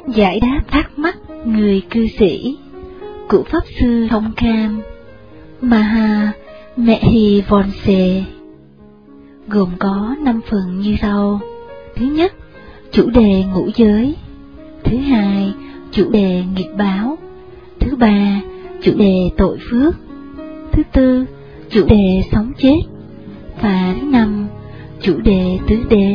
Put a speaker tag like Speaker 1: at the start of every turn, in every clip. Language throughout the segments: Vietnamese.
Speaker 1: Giải đáp thắc mắc người cư sĩ của Pháp Sư Thông Cam Maha Mehivonse, gồm có 5 phần như sau. Thứ nhất, chủ đề ngũ giới. Thứ hai, chủ đề nghiệp báo. Thứ ba, chủ đề tội phước. Thứ tư, chủ đề sống chết. Và thứ năm, chủ đề tứ đế.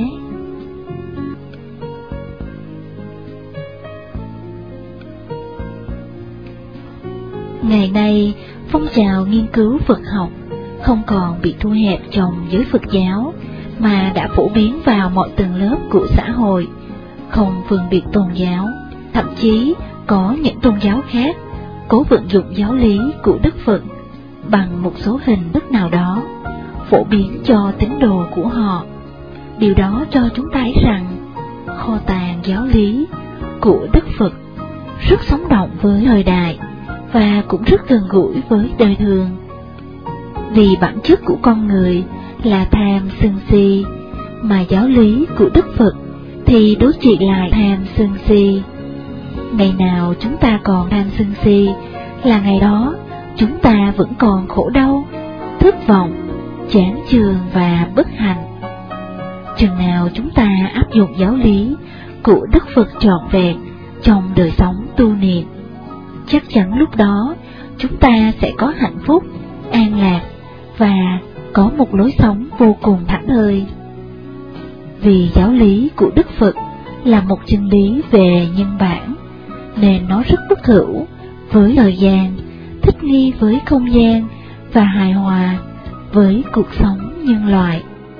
Speaker 1: Ngày nay, phong trào nghiên cứu Phật học không còn bị thu hẹp trong giới Phật giáo, mà đã phổ biến vào mọi tầng lớp của xã hội, không phân biệt tôn giáo. Thậm chí có những tôn giáo khác cố vận dụng giáo lý của Đức Phật bằng một số hình thức nào đó, phổ biến cho tín đồ của họ. Điều đó cho chúng ta thấy rằng kho tàng giáo lý của Đức Phật rất sống động với thời đại và cũng rất gần gũi với đời thường. Vì bản chất của con người là tham sân si, mà giáo lý của Đức Phật thì đối trị lại tham sân si. Ngày nào chúng ta còn tham sân si là ngày đó chúng ta vẫn còn khổ đau, thất vọng, chán chường và bất hạnh. Chừng nào chúng ta áp dụng giáo lý của Đức Phật trọn vẹn trong đời sống tu niệm, chắc chắn lúc đó chúng ta sẽ có hạnh phúc, an lạc và có một lối sống vô cùng thảnh thơi. Vì giáo lý của Đức Phật là một chân lý về nhân bản, nên nó rất bất hữu với thời gian, thích nghi với không gian và hài hòa với cuộc sống nhân loại.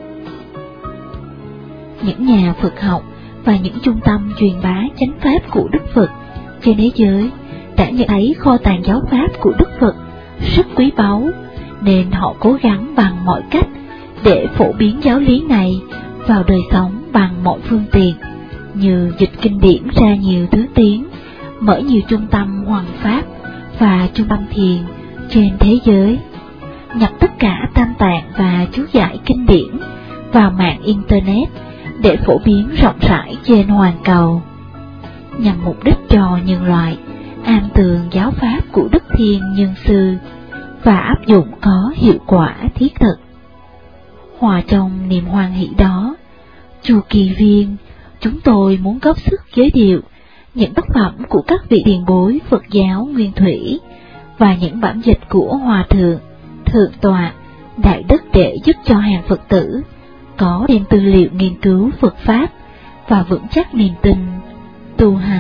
Speaker 1: Những nhà Phật học và những trung tâm truyền bá chánh pháp của Đức Phật trên thế giới đã nhận thấy kho tàng giáo pháp của Đức Phật rất quý báu, nên họ cố gắng bằng mọi cách để phổ biến giáo lý này vào đời sống bằng mọi phương tiện, như dịch kinh điển ra nhiều thứ tiếng, mở nhiều trung tâm hoằng pháp và trung tâm thiền trên thế giới, nhập tất cả tam tạng và chú giải kinh điển vào mạng Internet để phổ biến rộng rãi trên hoàn cầu, nhằm mục đích cho nhân loại am tường giáo pháp của Đức Thiên Nhân Sư và áp dụng có hiệu quả thiết thực. Hòa trong niềm hoan hỷ đó, Chu Kỳ Viên, chúng tôi muốn góp sức giới thiệu những tác phẩm của các vị tiền bối Phật giáo Nguyên Thủy và những bản dịch của Hòa Thượng, Thượng Tọa, Đại Đức để giúp cho hàng Phật tử có thêm tư liệu nghiên cứu Phật Pháp và vững chắc niềm tin tu hành.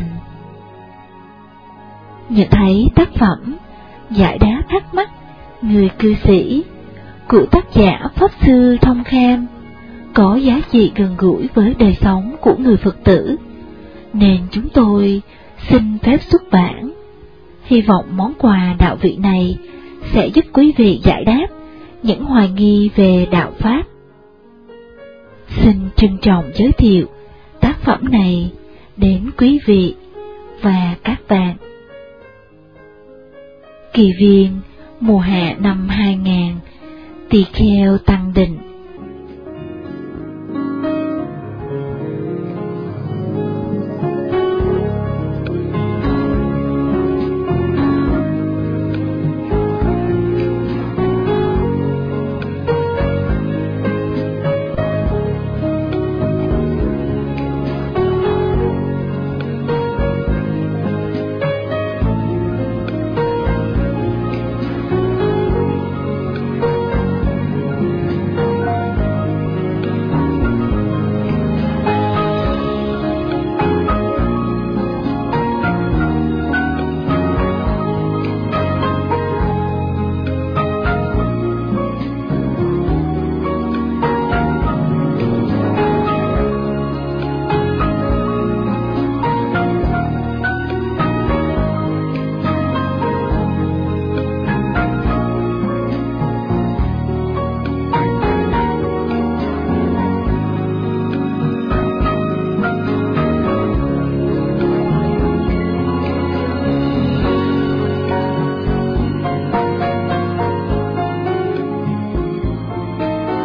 Speaker 1: Nhận thấy tác phẩm Giải đáp thắc mắc người cư sĩ của tác giả Pháp Sư Thông Cam có giá trị gần gũi với đời sống của người Phật tử, nên chúng tôi xin phép xuất bản. Hy vọng món quà đạo vị này sẽ giúp quý vị giải đáp những hoài nghi về đạo Pháp. Xin trân trọng giới thiệu tác phẩm này đến quý vị và các bạn. Kỳ Viên, mùa hạ năm 2000, Tỳ Kheo Tăng Định.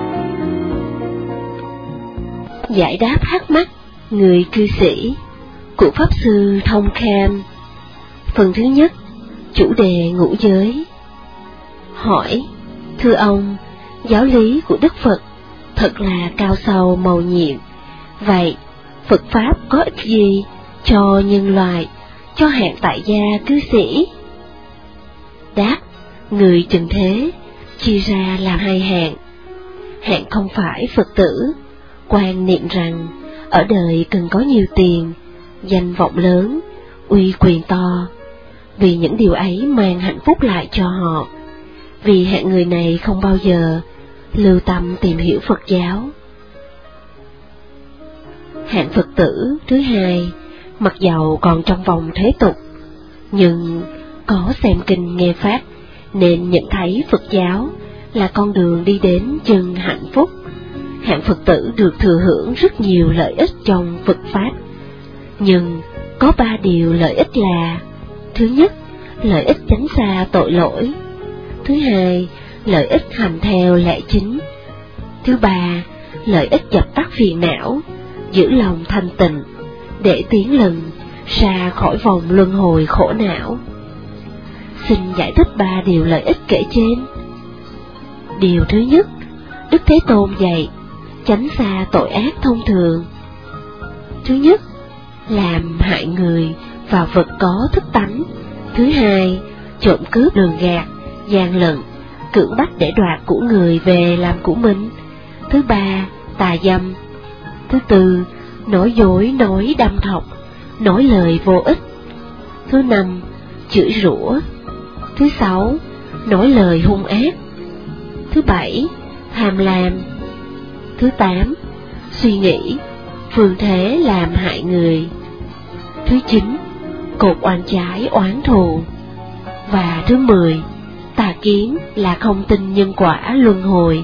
Speaker 1: Giải đáp thắc mắc người cư sĩ
Speaker 2: của Pháp Sư Thông Kham. Phần thứ nhất, chủ đề ngũ giới. Hỏi: thưa ông, giáo lý của Đức Phật thật là cao sâu mầu nhiệm, vậy Phật Pháp có ích gì cho nhân loại, cho hạng tại gia cư sĩ? Đáp: người trần thế chia ra làm hai hạng. Hạng không phải Phật tử, quan niệm rằng ở đời cần có nhiều tiền, danh vọng lớn, uy quyền to, vì những điều ấy mang hạnh phúc lại cho họ. Vì hạng người này không bao giờ lưu tâm tìm hiểu Phật giáo. Hạng Phật tử thứ hai, mặc dầu còn trong vòng thế tục, nhưng có xem kinh nghe pháp, nên nhận thấy Phật giáo là con đường đi đến chân hạnh phúc. Hạng Phật tử được thừa hưởng rất nhiều lợi ích trong Phật Pháp, nhưng có 3 điều lợi ích là: thứ nhất, lợi ích tránh xa tội lỗi; thứ hai, lợi ích hành theo lẽ chính; thứ ba, lợi ích dập tắt phiền não, giữ lòng thanh tịnh, để tiến lần ra khỏi vòng luân hồi khổ não. Xin giải thích 3 điều lợi ích kể trên. Điều thứ nhất, Đức Thế Tôn dạy tránh xa tội ác thông thường. Thứ nhất, làm hại người và vật có thức tánh; thứ hai, trộm cướp lường gạt, gian lận, cưỡng bách để đoạt của người về làm của mình; thứ ba, tà dâm; thứ tư, nói dối, nói đâm thọc, nói lời vô ích; thứ năm, chửi rủa; thứ sáu, nói lời hung ác; thứ bảy, tham lam; thứ tám, suy nghĩ phương thế làm hại người; thứ chín, cột oan trái oán thù; và thứ 10, tà kiến là không tin nhân quả luân hồi.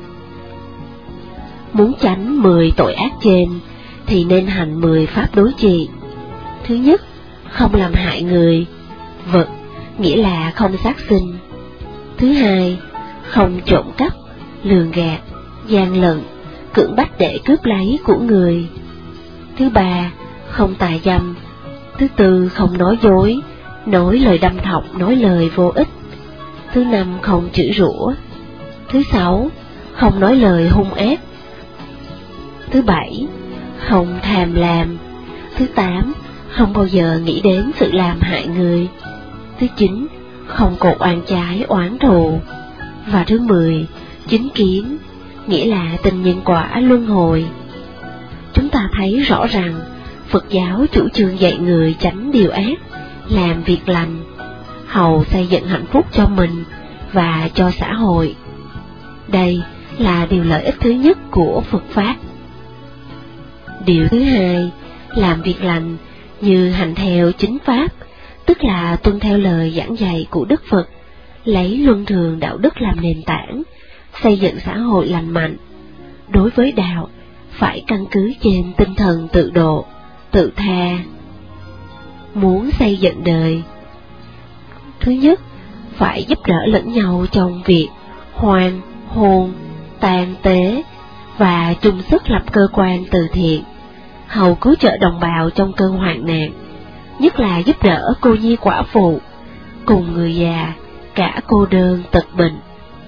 Speaker 2: Muốn tránh 10 tội ác trên thì nên hành 10 pháp đối trị. Thứ nhất, không làm hại người, vật, nghĩa là không sát sinh; thứ hai, không trộm cắp, lường gạt, gian lận, cưỡng bách để cướp lấy của người; thứ ba, không tà dâm; thứ tư, không nói dối, nói lời đâm thọc, nói lời vô ích; thứ năm, không chửi rủa; thứ sáu, không nói lời hung ác; thứ bảy, không tham lam; thứ tám, không bao giờ nghĩ đến sự làm hại người; thứ chín, không cột oan trái oán thù; và thứ 10, chính kiến, nghĩa là tin nhân quả luân hồi. Chúng ta thấy rõ rằng Phật giáo chủ trương dạy người tránh điều ác, làm việc lành, hầu xây dựng hạnh phúc cho mình và cho xã hội. Đây là điều lợi ích thứ nhất của Phật Pháp. Điều thứ hai, làm việc lành như hành theo chính Pháp, tức là tuân theo lời giảng dạy của Đức Phật, lấy luân thường đạo đức làm nền tảng, xây dựng xã hội lành mạnh. Đối với đạo, phải căn cứ trên tinh thần tự độ, tự tha. Muốn xây dựng đời, thứ nhất, phải giúp đỡ lẫn nhau trong việc hoan, hôn, tang tế, và chung sức lập cơ quan từ thiện, hầu cứu trợ đồng bào trong cơn hoạn nạn, nhất là giúp đỡ cô nhi quả phụ, cùng người già, cả cô đơn tật bệnh.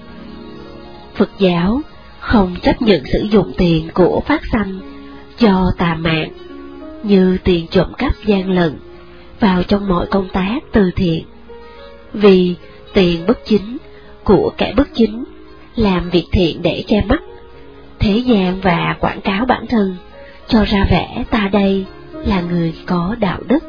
Speaker 2: Phật giáo không chấp nhận sử dụng tiền của phát sanh do tà mạng, như tiền trộm cắp gian lận, vào trong mọi công tác từ thiện, vì tiền bất chính của kẻ bất chính, làm việc thiện để che mắt thế gian và quảng cáo bản thân, cho ra vẻ ta đây là người có đạo đức.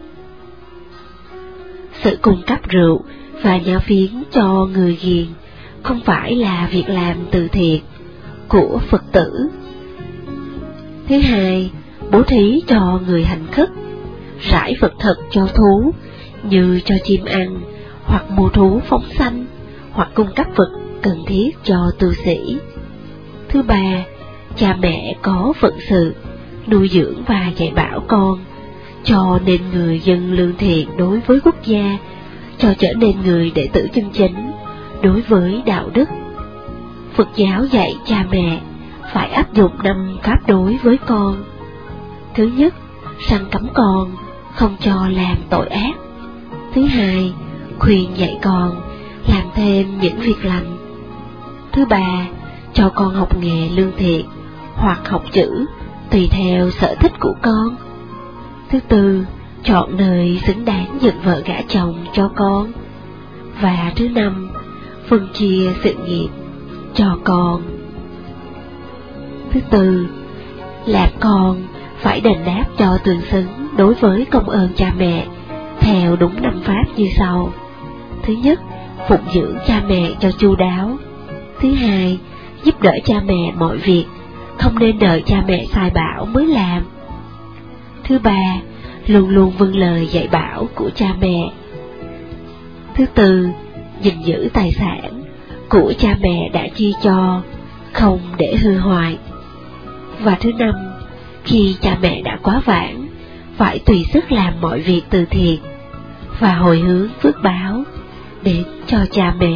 Speaker 2: Sự cung cấp rượu và nhã phiến cho người ghiền không phải là việc làm từ thiện của Phật tử. Thứ hai, bố thí cho người hành khất, rải vật thực cho thú như cho chim ăn, hoặc mua thú phóng sanh, hoặc cung cấp vật cần thiết cho tu sĩ. Thứ ba, cha mẹ có phận sự nuôi dưỡng và dạy bảo con, cho nên người dân lương thiện đối với quốc gia, cho trở nên người đệ tử chân chính đối với đạo đức. Phật giáo dạy cha mẹ phải áp dụng 5 pháp đối với con. Thứ nhất, săn cấm con, không cho làm tội ác. Thứ hai, khuyên dạy con làm thêm những việc lành. Thứ ba, cho con học nghề lương thiện hoặc học chữ tùy theo sở thích của con. Thứ tư, chọn nơi xứng đáng nhận vợ gả chồng cho con. Và thứ năm, phân chia sự nghiệp cho con. Thứ tư, làm con phải đền đáp cho tương xứng đối với công ơn cha mẹ theo đúng 5 pháp như sau. Thứ nhất, phụng dưỡng cha mẹ cho chu đáo. Thứ hai, giúp đỡ cha mẹ mọi việc, không nên đợi cha mẹ sai bảo mới làm. Thứ ba, luôn luôn vâng lời dạy bảo của cha mẹ. Thứ tư, gìn giữ tài sản của cha mẹ đã chi cho, không để hư hoại. Và thứ năm, khi cha mẹ đã quá vãng, phải tùy sức làm mọi việc từ thiện và hồi hướng phước báo đến cho cha mẹ.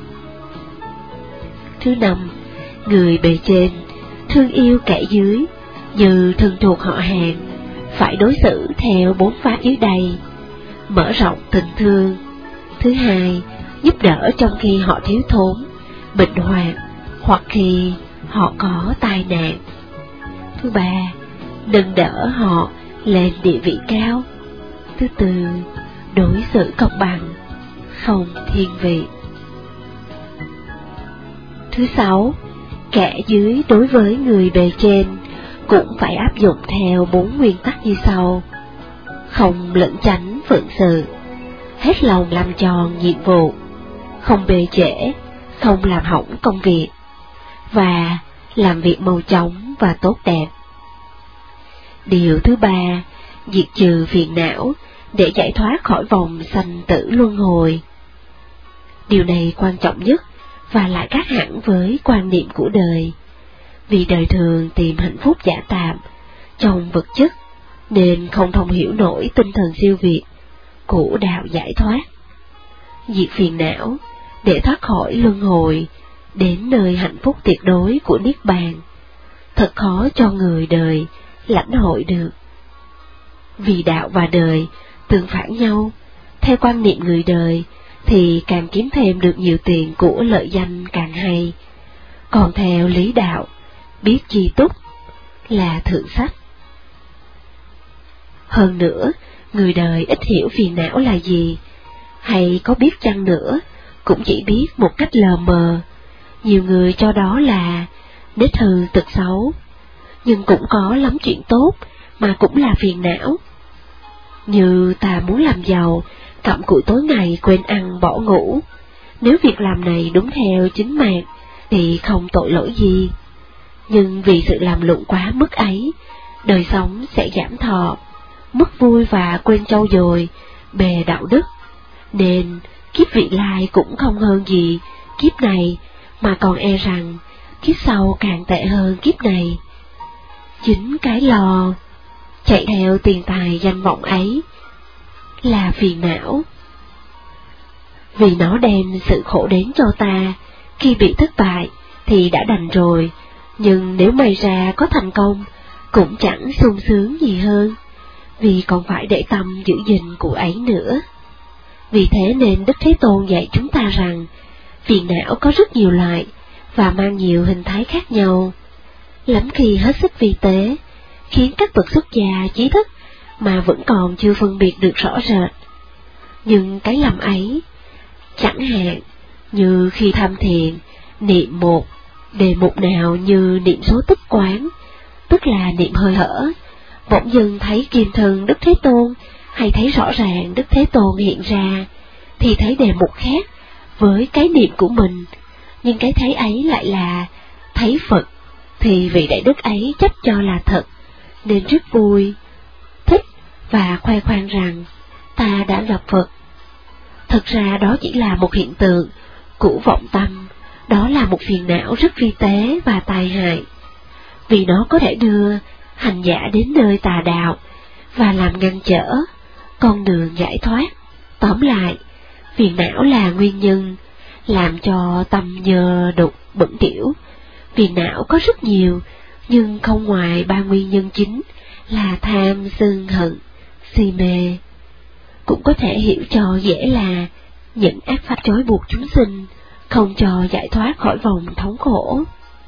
Speaker 2: Thứ năm, người bề trên thương yêu kẻ dưới như thân thuộc họ hàng, phải đối xử theo 4 pháp dưới đây: mở rộng tình thương. Thứ hai, giúp đỡ trong khi họ thiếu thốn, bệnh hoạn hoặc khi họ có tai nạn. Thứ ba, nâng đỡ họ lên địa vị cao. Thứ tư, đối xử công bằng, không thiên vị. Thứ sáu, kẻ dưới đối với người bề trên cũng phải áp dụng theo 4 nguyên tắc như sau: không lẩn tránh phận sự, hết lòng làm tròn nhiệm vụ, không bê trễ, không làm hỏng công việc, và làm việc mau chóng và tốt đẹp. Điều thứ ba, diệt trừ phiền não để giải thoát khỏi vòng sanh tử luân hồi. Điều này quan trọng nhất và lại khác hẳn với quan niệm của đời, vì đời thường tìm hạnh phúc giả tạm trong vật chất nên không thông hiểu nổi tinh thần siêu việt của đạo giải thoát. Diệt phiền não để thoát khỏi luân hồi đến nơi hạnh phúc tuyệt đối của Niết Bàn thật khó cho người đời lãnh hội được. Vì đạo và đời tương phản nhau, theo quan niệm người đời thì càng kiếm thêm được nhiều tiền của lợi danh càng hay, còn theo lý đạo, biết chi túc là thượng sách. Hơn nữa, người đời ít hiểu phiền não là gì, hay có biết chăng nữa, cũng chỉ biết một cách lờ mờ. Nhiều người cho đó là nết hư tật xấu, nhưng cũng có lắm chuyện tốt mà cũng là phiền não. Như ta muốn làm giàu, cặm cụi tối ngày quên ăn bỏ ngủ. Nếu việc làm này đúng theo chính mạng thì không tội lỗi gì. Nhưng vì sự làm lụng quá mức ấy, đời sống sẽ giảm thọ, mất vui và quên trau dồi bề đạo đức, nên kiếp vị lai cũng không hơn gì kiếp này, mà còn e rằng kiếp sau càng tệ hơn kiếp này. Chính cái lò chạy theo tiền tài danh vọng ấy là phiền não, vì nó đem sự khổ đến cho ta. Khi bị thất bại thì đã đành rồi, nhưng nếu may ra có thành công cũng chẳng sung sướng gì hơn, vì còn phải để tâm giữ gìn của ấy nữa. Vì thế nên Đức Thế Tôn dạy chúng ta rằng phiền não có rất nhiều loại và mang nhiều hình thái khác nhau, lắm khi hết sức vi tế, khiến các bậc xuất gia trí thức mà vẫn còn chưa phân biệt được rõ rệt. Nhưng cái lầm ấy, chẳng hạn như khi tham thiền, niệm một đề mục nào như niệm số tức quán, tức là niệm hơi thở, bỗng dưng thấy kim thân Đức Thế Tôn, hay thấy rõ ràng Đức Thế Tôn hiện ra, thì thấy đề mục khác với cái niệm của mình, nhưng cái thấy ấy lại là thấy Phật, thì vị đại đức ấy chấp cho là thật, nên rất vui, thích và khoe khoang rằng ta đã gặp Phật. Thật ra đó chỉ là một hiện tượng của vọng tâm, đó là một phiền não rất vi tế và tai hại, vì nó có thể đưa hành giả đến nơi tà đạo và làm ngăn trở con đường giải thoát. Tóm lại, phiền não là nguyên nhân làm cho tâm nhơ đục bẩn thỉu. Phiền não có rất nhiều, nhưng không ngoài 3 nguyên nhân chính là tham sân hận, si mê. Cũng có thể hiểu cho dễ là những ác pháp trói buộc chúng sinh, không cho giải thoát khỏi vòng thống khổ.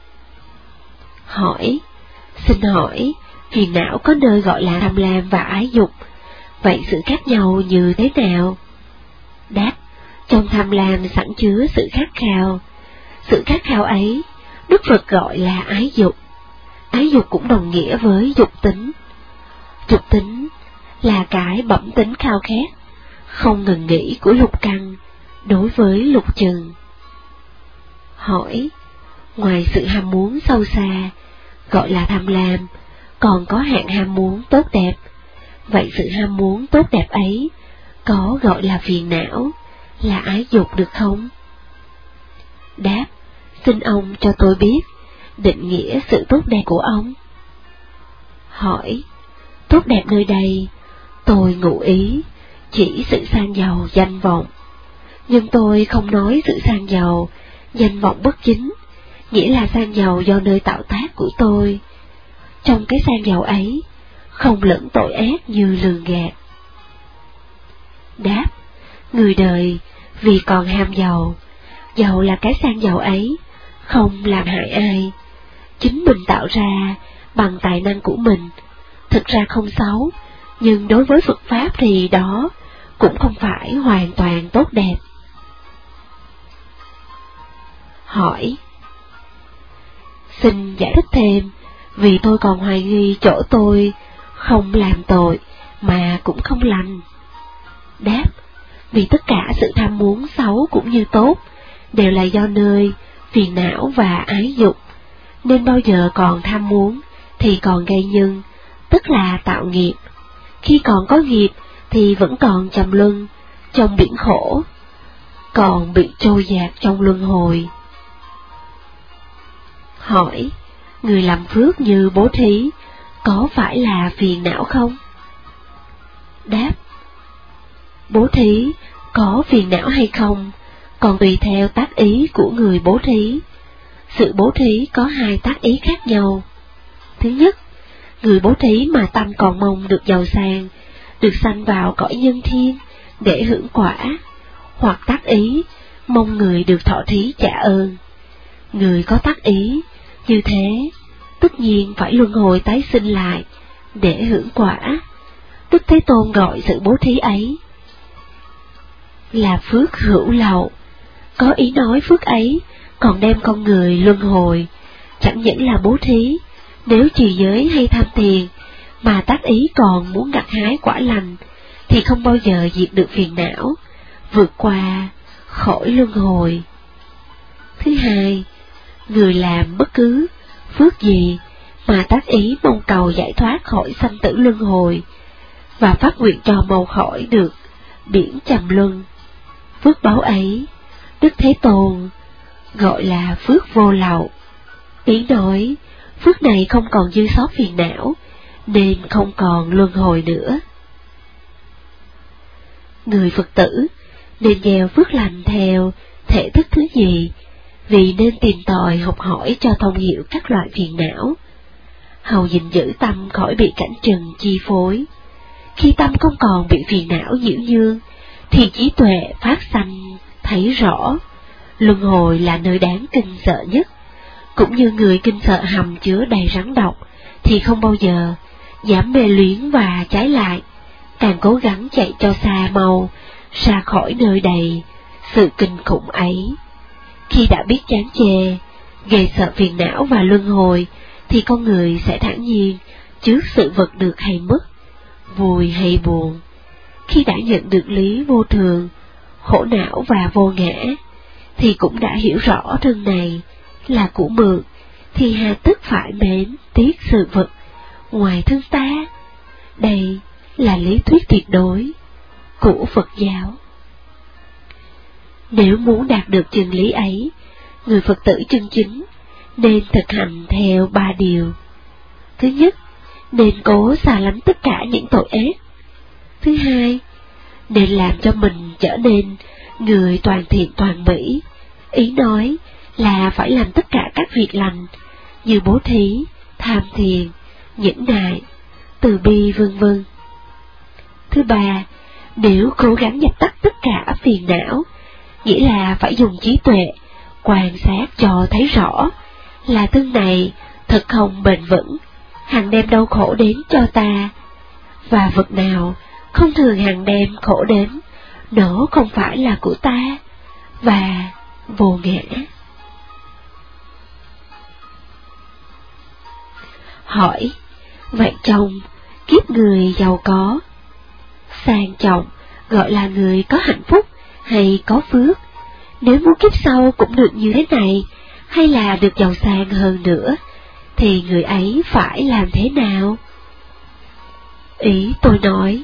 Speaker 2: Xin hỏi, phiền não có nơi gọi là tham lam và ái dục, vậy sự khác nhau như thế nào? Đáp, trong tham lam sẵn chứa sự khát khao. Sự khát khao ấy, Đức Phật gọi là ái dục. Ái dục cũng đồng nghĩa với dục tính. Dục tính là cái bẩm tính khao khát, không ngừng nghỉ của lục căn đối với lục trần. Hỏi, ngoài sự ham muốn sâu xa, gọi là tham lam, còn có hạng ham muốn tốt đẹp, vậy sự ham muốn tốt đẹp ấy có gọi là phiền não, là ái dục được không? Đáp, xin ông cho tôi biết định nghĩa sự tốt đẹp của ông. Hỏi, tốt đẹp nơi đây, tôi ngụ ý chỉ sự sang giàu danh vọng, nhưng tôi không nói sự sang giàu danh vọng bất chính, nghĩa là sang giàu do nơi tạo tác của tôi. Trong cái sang giàu ấy, không lẫn tội ác như lường gạt. Đáp, người đời vì còn ham giàu, giàu là cái sang giàu ấy, không làm hại ai, chính mình tạo ra bằng tài năng của mình, thực ra không xấu, nhưng đối với Phật Pháp thì đó cũng không phải hoàn toàn tốt đẹp. Hỏi, xin giải thích thêm, vì tôi còn hoài nghi chỗ tôi không làm tội mà cũng không lành. Đáp, vì tất cả sự tham muốn xấu cũng như tốt đều là do nơi phiền não và ái dục, nên bao giờ còn tham muốn thì còn gây nhân, tức là tạo nghiệp. Khi còn có nghiệp thì vẫn còn trầm luân trong biển khổ, còn bị trôi dạt trong luân hồi. Hỏi, người làm phước như bố thí có phải là phiền não không? Đáp, bố thí có phiền não hay không còn tùy theo tác ý của người bố thí. Sự bố thí có hai tác ý khác nhau. Thứ nhất, người bố thí mà tâm còn mong được giàu sang, được sanh vào cõi nhân thiên để hưởng quả, hoặc tác ý mong người được thọ thí trả ơn. Người có tác ý như thế tất nhiên phải luân hồi tái sinh lại để hưởng quả. Đức Thế Tôn gọi sự bố thí ấy là phước hữu lậu, có ý nói phước ấy còn đem con người luân hồi. Chẳng những là bố thí, nếu trì giới hay tham tiền mà tác ý còn muốn gặt hái quả lành thì không bao giờ diệt được phiền não, vượt qua khỏi luân hồi. Thứ hai, người làm bất cứ phước gì mà tác ý mong cầu giải thoát khỏi sanh tử luân hồi và phát nguyện cho mau khỏi được biển trầm luân, phước báo ấy Đức Thế Tôn gọi là phước vô lậu. Ý nói phước này không còn dư sót phiền não nên không còn luân hồi nữa. Người Phật tử nên gieo phước lành theo thể thức thứ gì, vì nên tìm tòi học hỏi cho thông hiểu các loại phiền não, hầu gìn giữ tâm khỏi bị cảnh trần chi phối. Khi tâm không còn bị phiền não nhiễu nhương, thì trí tuệ phát sanh thấy rõ, luân hồi là nơi đáng kinh sợ nhất. Cũng như người kinh sợ hầm chứa đầy rắn độc, thì không bao giờ dám mê luyến và trái lại, càng cố gắng chạy cho xa mau, ra khỏi nơi đầy sự kinh khủng ấy. Khi đã biết chán chê, ghê sợ phiền não và luân hồi, thì con người sẽ thản nhiên trước sự vật được hay mất, vui hay buồn. Khi đã nhận được lý vô thường, khổ não và vô ngã, thì cũng đã hiểu rõ thân này là của mượn, thì hà tất phải mến tiếc sự vật ngoài thân ta. Đây là lý thuyết tuyệt đối của Phật giáo. Nếu muốn đạt được chân lý ấy, người Phật tử chân chính nên thực hành theo 3 điều. Thứ nhất, nên cố xa lánh tất cả những tội ác. Thứ hai, nên làm cho mình trở nên người toàn thiện toàn mỹ. Ý nói là phải làm tất cả các việc lành như bố thí, tham thiền, nhẫn nại, từ bi vân vân. Thứ ba, nếu cố gắng dập tắt tất cả phiền não, nghĩa là phải dùng trí tuệ quan sát cho thấy rõ là thân này thật không bền vững, hằng đem đau khổ đến cho ta, và vật nào không thường hằng đem khổ đến, nó không phải là của ta, và vô ngã. Hỏi, vậy trong kiếp người giàu có, sang trọng gọi là người có hạnh phúc hay có phước? Nếu muốn kiếp sau cũng được như thế này, hay là được giàu sang hơn nữa, thì người ấy phải làm thế nào? Ý tôi nói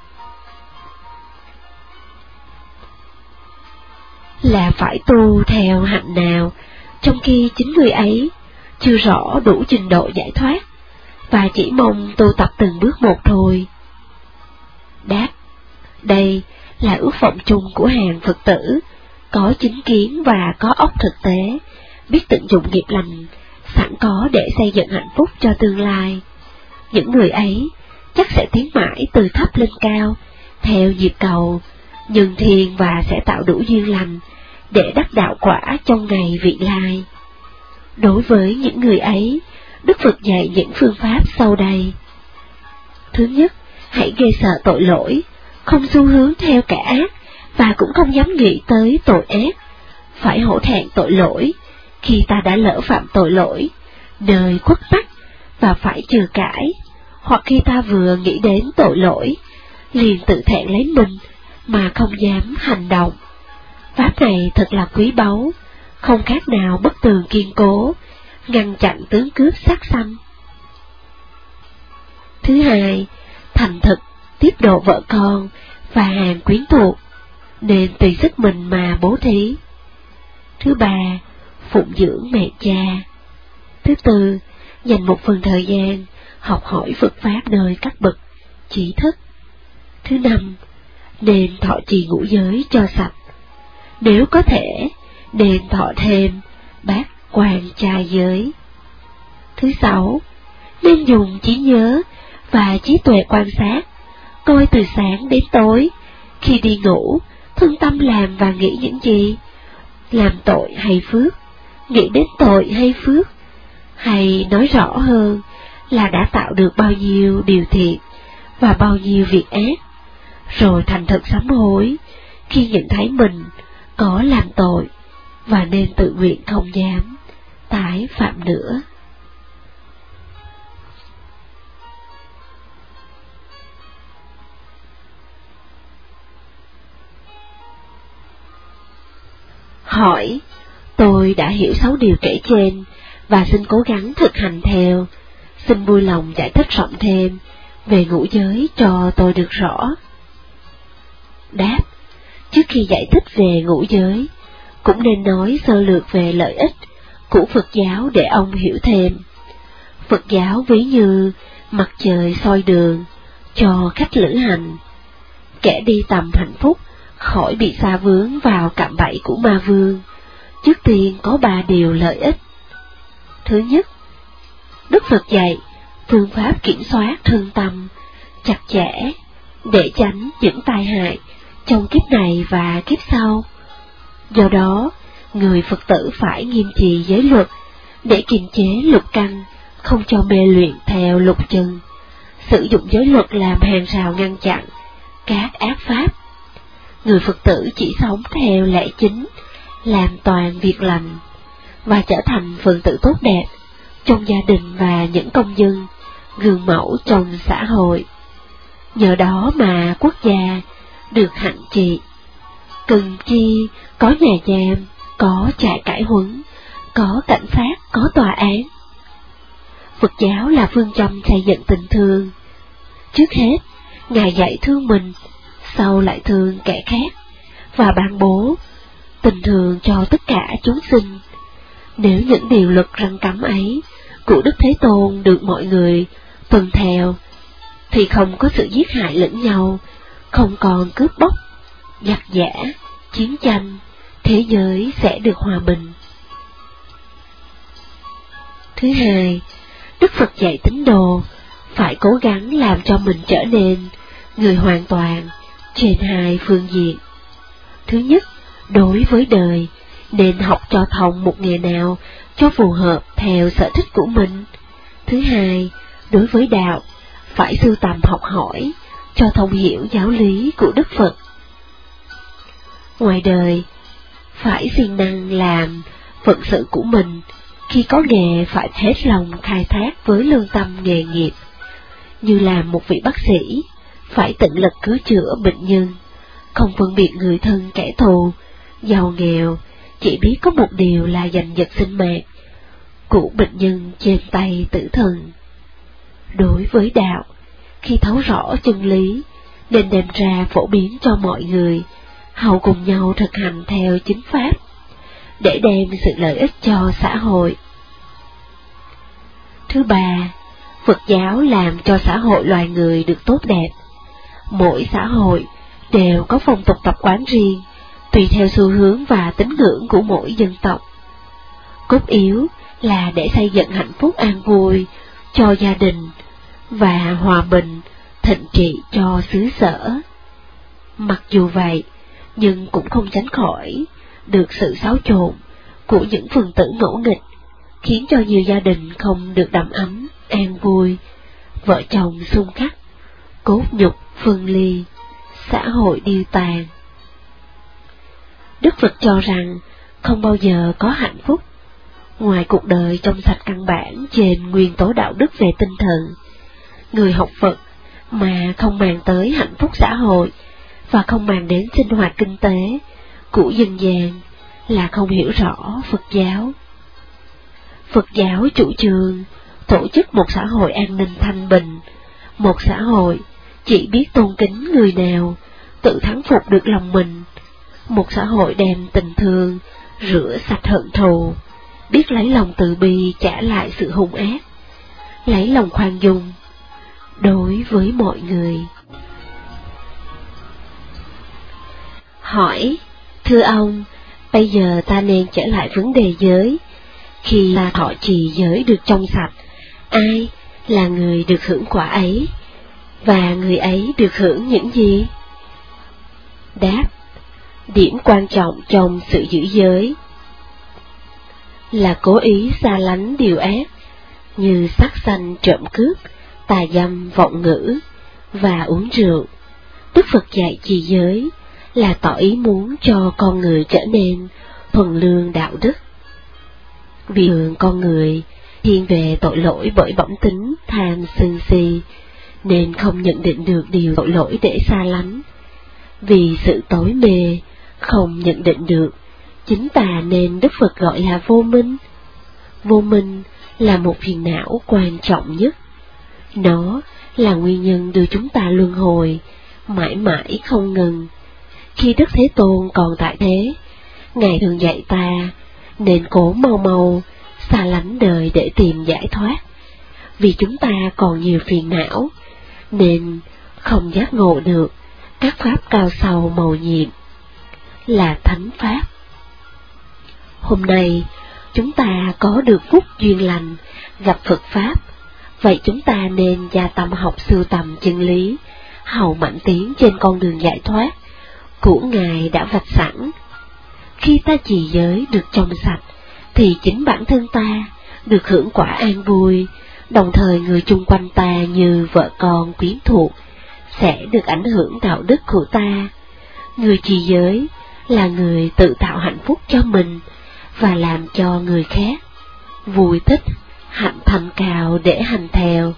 Speaker 2: là phải tu theo hạnh nào, trong khi chính người ấy chưa rõ đủ trình độ giải thoát, và chỉ mong tu tập từng bước một thôi. Đáp, đây là ước vọng chung của hàng Phật tử, có chính kiến và có óc thực tế, biết tận dụng nghiệp lành sẵn có để xây dựng hạnh phúc cho tương lai. Những người ấy chắc sẽ tiến mãi từ thấp lên cao, theo nhịp cầu, nhân thiên, và sẽ tạo đủ duyên lành để đắc đạo quả trong ngày vị lai. Đối với những người ấy, Đức Phật dạy những phương pháp sau đây. Thứ nhất, hãy ghê sợ tội lỗi, không xu hướng theo kẻ ác, và cũng không dám nghĩ tới tội ác. Phải hổ thẹn tội lỗi khi ta đã lỡ phạm tội lỗi, nơi khuất mắt, và phải chừa cãi, hoặc khi ta vừa nghĩ đến tội lỗi, liền tự thẹn lấy mình mà không dám hành động. Pháp này thật là quý báu, không khác nào bức tường kiên cố, ngăn chặn tướng cướp sát sanh. Thứ hai, thành thực tiếp độ vợ con và hàng quyến thuộc, nên tùy sức mình mà bố thí. Thứ ba, phụng dưỡng mẹ cha. Thứ tư, dành một phần thời gian học hỏi Phật Pháp nơi các bậc trí thức. Thứ năm, nên thọ trì ngũ giới cho sạch. Nếu có thể, nên thọ thêm bát quan trai giới. Thứ sáu, nên dùng trí nhớ và trí tuệ quan sát, coi từ sáng đến tối, khi đi ngủ, thương tâm làm và nghĩ những gì? Làm tội hay phước? Nghĩ đến tội hay phước? Hay nói rõ hơn là đã tạo được bao nhiêu điều thiện và bao nhiêu việc ác, rồi thành thật sám hối khi nhận thấy mình có làm tội, và nên tự nguyện không dám tái phạm nữa. Hỏi, tôi đã hiểu 6 điều kể trên và xin cố gắng thực hành theo. Xin vui lòng giải thích rộng thêm về ngũ giới cho tôi được rõ. Đáp, trước khi giải thích về ngũ giới, cũng nên nói sơ lược về lợi ích của Phật giáo để ông hiểu thêm. Phật giáo ví như mặt trời soi đường cho khách lữ hành. Kẻ đi tầm hạnh phúc khỏi bị sa vướng vào cạm bẫy của ma vương, trước tiên có 3 điều lợi ích. Thứ nhất, Đức Phật dạy phương pháp kiểm soát thân tâm chặt chẽ để tránh những tai hại trong kiếp này và kiếp sau. Do đó, người Phật tử phải nghiêm trì giới luật để kiềm chế lục căn, không cho mê luyện theo lục chân, sử dụng giới luật làm hàng rào ngăn chặn các ác pháp. Người Phật tử chỉ sống theo lẽ chính, làm toàn việc lành, và trở thành phần tử tốt đẹp trong gia đình và những công dân, gương mẫu trong xã hội. Nhờ đó mà quốc gia được hạnh trị. Cần chi có nhà giam, có trại cải huấn, có cảnh sát, có tòa án. Phật giáo là phương châm xây dựng tình thương. Trước hết, Ngài dạy thương mình, sau lại thương kẻ khác, và ban bố tình thương cho tất cả chúng sinh. Nếu những điều luật răn cấm ấy của Đức Thế Tôn được mọi người tuân theo, thì không có sự giết hại lẫn nhau, không còn cướp bóc, giặc giã, chiến tranh, thế giới sẽ được hòa bình. Thứ hai, Đức Phật dạy tín đồ phải cố gắng làm cho mình trở nên người hoàn toàn trên hai phương diện. Thứ nhất, đối với đời, nên học cho thông một nghề nào cho phù hợp theo sở thích của mình. Thứ hai, đối với đạo, phải sưu tầm học hỏi cho thông hiểu giáo lý của Đức Phật. Ngoài đời, phải siêng năng làm phận sự của mình, khi có nghề phải hết lòng khai thác với lương tâm nghề nghiệp. Như là một vị bác sĩ, phải tận lực cứu chữa bệnh nhân, không phân biệt người thân kẻ thù, giàu nghèo, chỉ biết có một điều là giành giật sinh mạng của bệnh nhân trên tay tử thần. Đối với đạo, khi thấu rõ chân lý, nên đem ra phổ biến cho mọi người, hầu cùng nhau thực hành theo chính pháp, để đem sự lợi ích cho xã hội. Thứ ba, Phật giáo làm cho xã hội loài người được tốt đẹp. Mỗi xã hội đều có phong tục tập quán riêng, tùy theo xu hướng và tín ngưỡng của mỗi dân tộc. Cốt yếu là để xây dựng hạnh phúc an vui cho gia đình và hòa bình, thịnh trị cho xứ sở. Mặc dù vậy, nhưng cũng không tránh khỏi được sự xáo trộn của những phần tử ngỗ nghịch, khiến cho nhiều gia đình không được đầm ấm, an vui, vợ chồng xung khắc, cốt nhục phân ly, xã hội điêu tàn. Đức Phật cho rằng không bao giờ có hạnh phúc ngoài cuộc đời trong sạch căn bản trên nguyên tố đạo đức về tinh thần. Người học Phật mà không màng tới hạnh phúc xã hội và không màng đến sinh hoạt kinh tế của dân gian là không hiểu rõ Phật giáo. Phật giáo chủ trương tổ chức một xã hội an ninh thanh bình, một xã hội chỉ biết tôn kính người nào, tự thắng phục được lòng mình, một xã hội đem tình thương rửa sạch hận thù, biết lấy lòng từ bi trả lại sự hung ác, lấy lòng khoan dung đối với mọi người. Hỏi, thưa ông, bây giờ ta nên trở lại vấn đề giới. Khi ta thọ trì giới được trong sạch, ai là người được hưởng quả ấy, và người ấy được hưởng những gì? Đáp, điểm quan trọng trong sự giữ giới là cố ý xa lánh điều ác như sát sanh, trộm cướp, tà dâm, vọng ngữ và uống rượu. Đức Phật dạy trì giới là tỏ ý muốn cho con người trở nên thuần lương đạo đức. Vì thường con người thiên về tội lỗi bởi bẩm tính tham sân si, nên không nhận định được điều tội lỗi để xa lánh. Vì sự tối mê, không nhận định được chính tà nên Đức Phật gọi là vô minh. Vô minh là một phiền não quan trọng nhất. Nó là nguyên nhân đưa chúng ta luân hồi, mãi mãi không ngừng. Khi Đức Thế Tôn còn tại thế, Ngài thường dạy ta nên cố mau mau xa lánh đời để tìm giải thoát. Vì chúng ta còn nhiều phiền não, nên không giác ngộ được các pháp cao sâu mầu nhiệm là thánh pháp. Hôm nay chúng ta có được phúc duyên lành gặp Phật pháp, vậy chúng ta nên gia tâm học sưu tầm chân lý, hầu mạnh tiến trên con đường giải thoát của Ngài đã vạch sẵn. Khi ta trì giới được trong sạch, thì chính bản thân ta được hưởng quả an vui, đồng thời người chung quanh ta như vợ con quyến thuộc sẽ được ảnh hưởng đạo đức của ta. Người trì giới là người tự tạo hạnh phúc cho mình và làm cho người khác vui thích, hạnh thành cao để hành theo.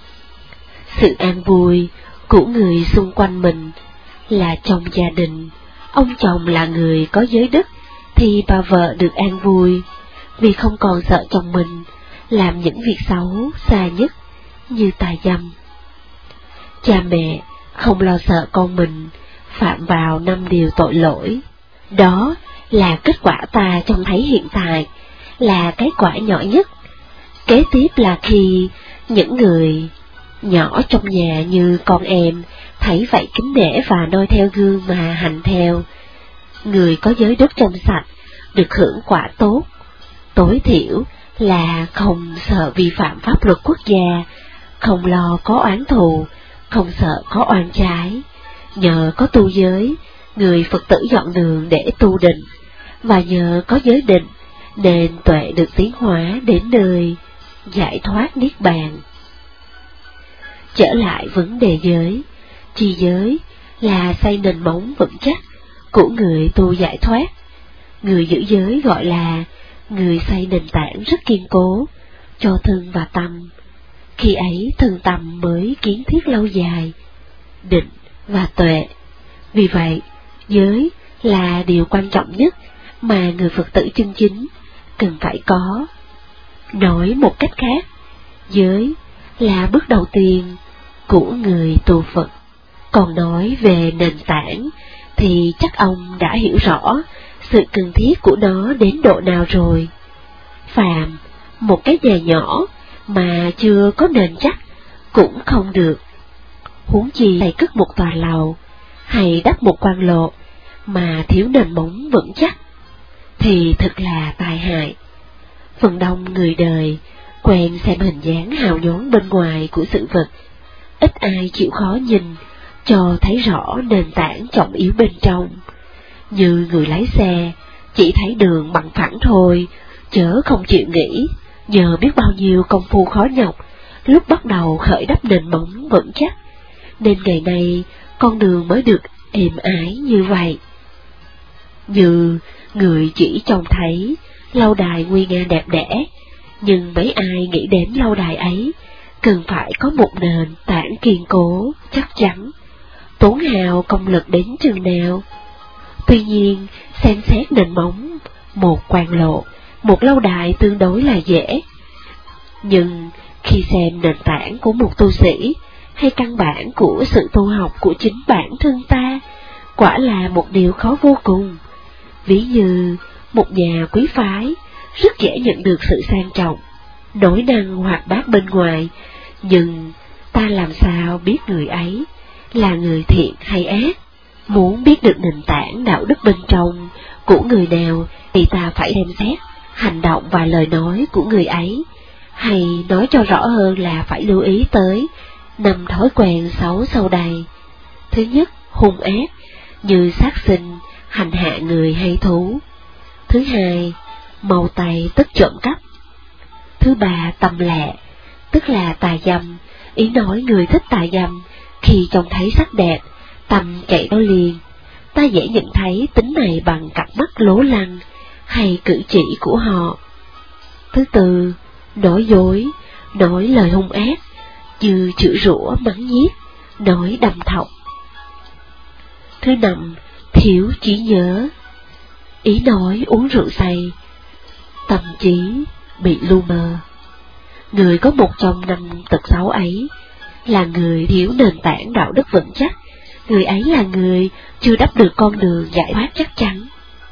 Speaker 2: Sự an vui của người xung quanh mình là trong gia đình. Ông chồng là người có giới đức thì bà vợ được an vui, vì không còn sợ chồng mình làm những việc xấu xa nhất như tà dâm. Cha mẹ không lo sợ con mình phạm vào 5 điều tội lỗi. Đó là kết quả ta trông thấy hiện tại, là cái quả nhỏ nhất. Kế tiếp là khi những người nhỏ trong nhà như con em thấy vậy kính nể và noi theo gương mà hành theo. Người có giới đức trong sạch được hưởng quả tốt, tối thiểu là không sợ vi phạm pháp luật quốc gia, không lo có oán thù, không sợ có oan trái. Nhờ có tu giới, người Phật tử dọn đường để tu định, và nhờ có giới định nên tuệ được tiến hóa đến nơi giải thoát niết bàn. Trở lại vấn đề giới, trì giới là xây nền móng vững chắc của người tu giải thoát. Người giữ giới gọi là người xây nền tảng rất kiên cố cho thân và tâm. Khi ấy thân tâm mới kiến thiết lâu dài, định và tuệ. Vì vậy, giới là điều quan trọng nhất mà người Phật tử chân chính cần phải có. Nói một cách khác, giới là bước đầu tiên của người tu Phật. Còn nói về nền tảng thì chắc ông đã hiểu rõ sự cần thiết của nó đến độ nào rồi. Phàm một cái nhà nhỏ mà chưa có nền chắc cũng không được, huống chi phải cất một tòa lầu hay đắp một quan lộ mà thiếu nền móng vững chắc thì thật là tai hại. Phần đông người đời quen xem hình dáng hào nhoáng bên ngoài của sự vật, ít ai chịu khó nhìn cho thấy rõ nền tảng trọng yếu bên trong. Như người lái xe chỉ thấy đường bằng phẳng thôi, chớ không chịu nghĩ nhờ biết bao nhiêu công phu khó nhọc lúc bắt đầu khởi đắp nền móng vững chắc, nên ngày nay con đường mới được êm ái như vậy. Như người chỉ trông thấy lâu đài nguy nga đẹp đẽ, nhưng mấy ai nghĩ đến lâu đài ấy cần phải có một nền tảng kiên cố, chắc chắn, tốn hao công lực đến chừng nào. Tuy nhiên, xem xét nền móng một quan lộ, một lâu đài tương đối là dễ. Nhưng khi xem nền tảng của một tu sĩ, hay căn bản của sự tu học của chính bản thân ta, quả là một điều khó vô cùng. Ví như một nhà quý phái rất dễ nhận được sự sang trọng, nổi năng hoạt bát bên ngoài, nhưng ta làm sao biết người ấy là người thiện hay ác? Muốn biết được nền tảng đạo đức bên trong của người nào thì ta phải xem xét hành động và lời nói của người ấy, hay nói cho rõ hơn là phải lưu ý tới 5 thói quen xấu sau đây. Thứ nhất, hung ác, như sát sinh, hành hạ người hay thú. Thứ hai, mau tay tức trộm cắp. Thứ ba, tâm lẹ, tức là tà dâm, ý nói người thích tà dâm, khi trông thấy sắc đẹp, tâm chạy đó liền. Ta dễ nhận thấy tính này bằng cặp mắt lố lăng, hay cử chỉ của họ. Thứ tư, nói dối, nói lời hung ác, như chửi rủa mắng nhiếc, nói đâm thọc. Thứ năm, thiếu trí nhớ, ý nói uống rượu say, tâm trí bị lu mờ. Người có một trong 5 tật xấu ấy là người thiếu nền tảng đạo đức vững chắc, người ấy là người chưa đắp được con đường giải thoát chắc chắn.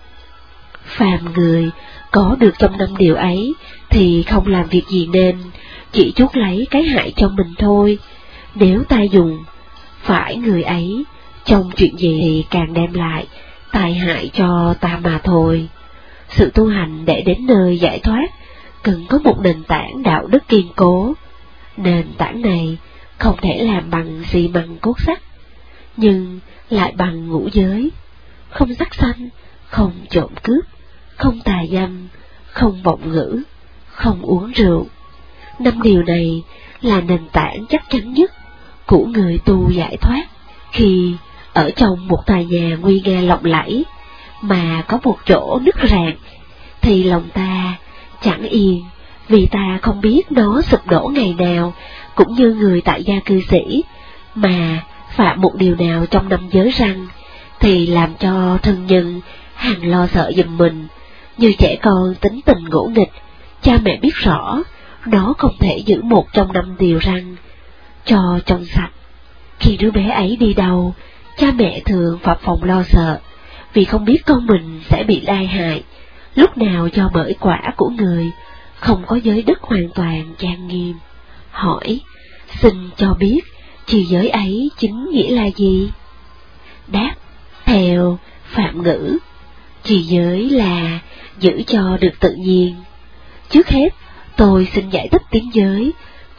Speaker 2: Phàm người có được trong 5 điều ấy thì không làm việc gì nên chỉ chuốc lấy cái hại cho mình thôi. Nếu ta dùng phải người ấy trong chuyện gì thì càng đem lại tai hại cho ta mà thôi. Sự tu hành để đến nơi giải thoát cần có một nền tảng đạo đức kiên cố. Nền tảng này không thể làm bằng xi măng cốt sắt, nhưng lại bằng ngũ giới: không sát sanh, không trộm cướp, không tà dâm, không vọng ngữ, không uống rượu. 5 điều này là nền tảng chắc chắn nhất của người tu giải thoát. Khi ở trong một tòa nhà nguy nga lộng lẫy mà có một chỗ nứt rạn thì lòng ta chẳng yên, vì ta không biết nó sụp đổ ngày nào, cũng như người tại gia cư sĩ mà phạm một điều nào trong 5 giới răn thì làm cho thân nhân hàng lo sợ giùm mình. Như trẻ con tính tình ngỗ nghịch, cha mẹ biết rõ nó không thể giữ một trong 5 điều răn cho trong sạch. Khi đứa bé ấy đi đâu, cha mẹ thường phập phồng lo sợ, vì không biết con mình sẽ bị lai hại, lúc nào do bởi quả của người không có giới đức hoàn toàn trang nghiêm. Hỏi, xin cho biết trì giới ấy chính nghĩa là gì? Đáp, theo Phạm ngữ, trì giới là giữ cho được tự nhiên. Trước hết, tôi xin giải thích tiếng giới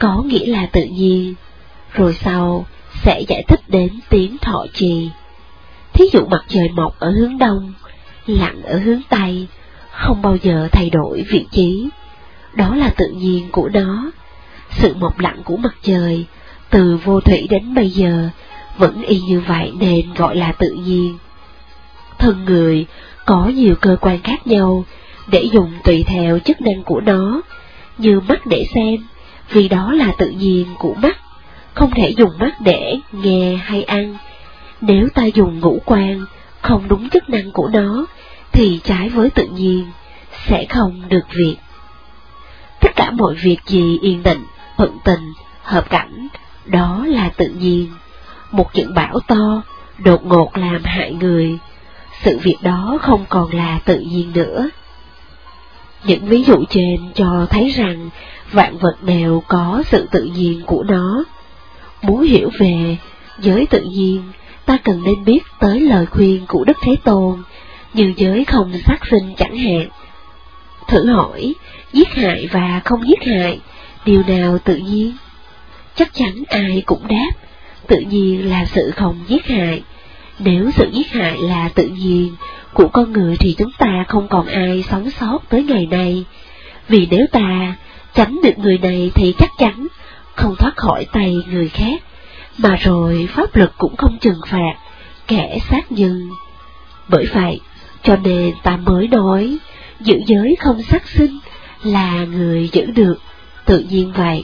Speaker 2: có nghĩa là tự nhiên, rồi sau sẽ giải thích đến tiếng thọ trì. Thí dụ mặt trời mọc ở hướng đông, lặn ở hướng tây, không bao giờ thay đổi vị trí, đó là tự nhiên của nó. Sự mọc lặn của mặt trời từ vô thủy đến bây giờ vẫn y như vậy nên gọi là tự nhiên. Thân người có nhiều cơ quan khác nhau để dùng tùy theo chức năng của nó, như mắt để xem, vì đó là tự nhiên của mắt, không thể dùng mắt để nghe hay ăn. Nếu ta dùng ngũ quan không đúng chức năng của nó, thì trái với tự nhiên, sẽ không được việc. Tất cả mọi việc gì yên định, thuận tình, hợp cảnh, đó là tự nhiên. Một trận bão to, đột ngột làm hại người, sự việc đó không còn là tự nhiên nữa. Những ví dụ trên cho thấy rằng vạn vật đều có sự tự nhiên của nó. Muốn hiểu về giới tự nhiên, ta cần nên biết tới lời khuyên của Đức Thế Tôn, như giới không sát sinh chẳng hạn. Thử hỏi, giết hại và không giết hại, điều nào tự nhiên? Chắc chắn ai cũng đáp, tự nhiên là sự không giết hại. Nếu sự giết hại là tự nhiên của con người thì chúng ta không còn ai sống sót tới ngày nay, vì nếu ta tránh được người này thì chắc chắn không thoát khỏi tay người khác, mà rồi pháp luật cũng không trừng phạt kẻ sát nhân. Bởi vậy, cho nên ta mới nói, giữ giới không sát sinh là người giữ được tự nhiên vậy.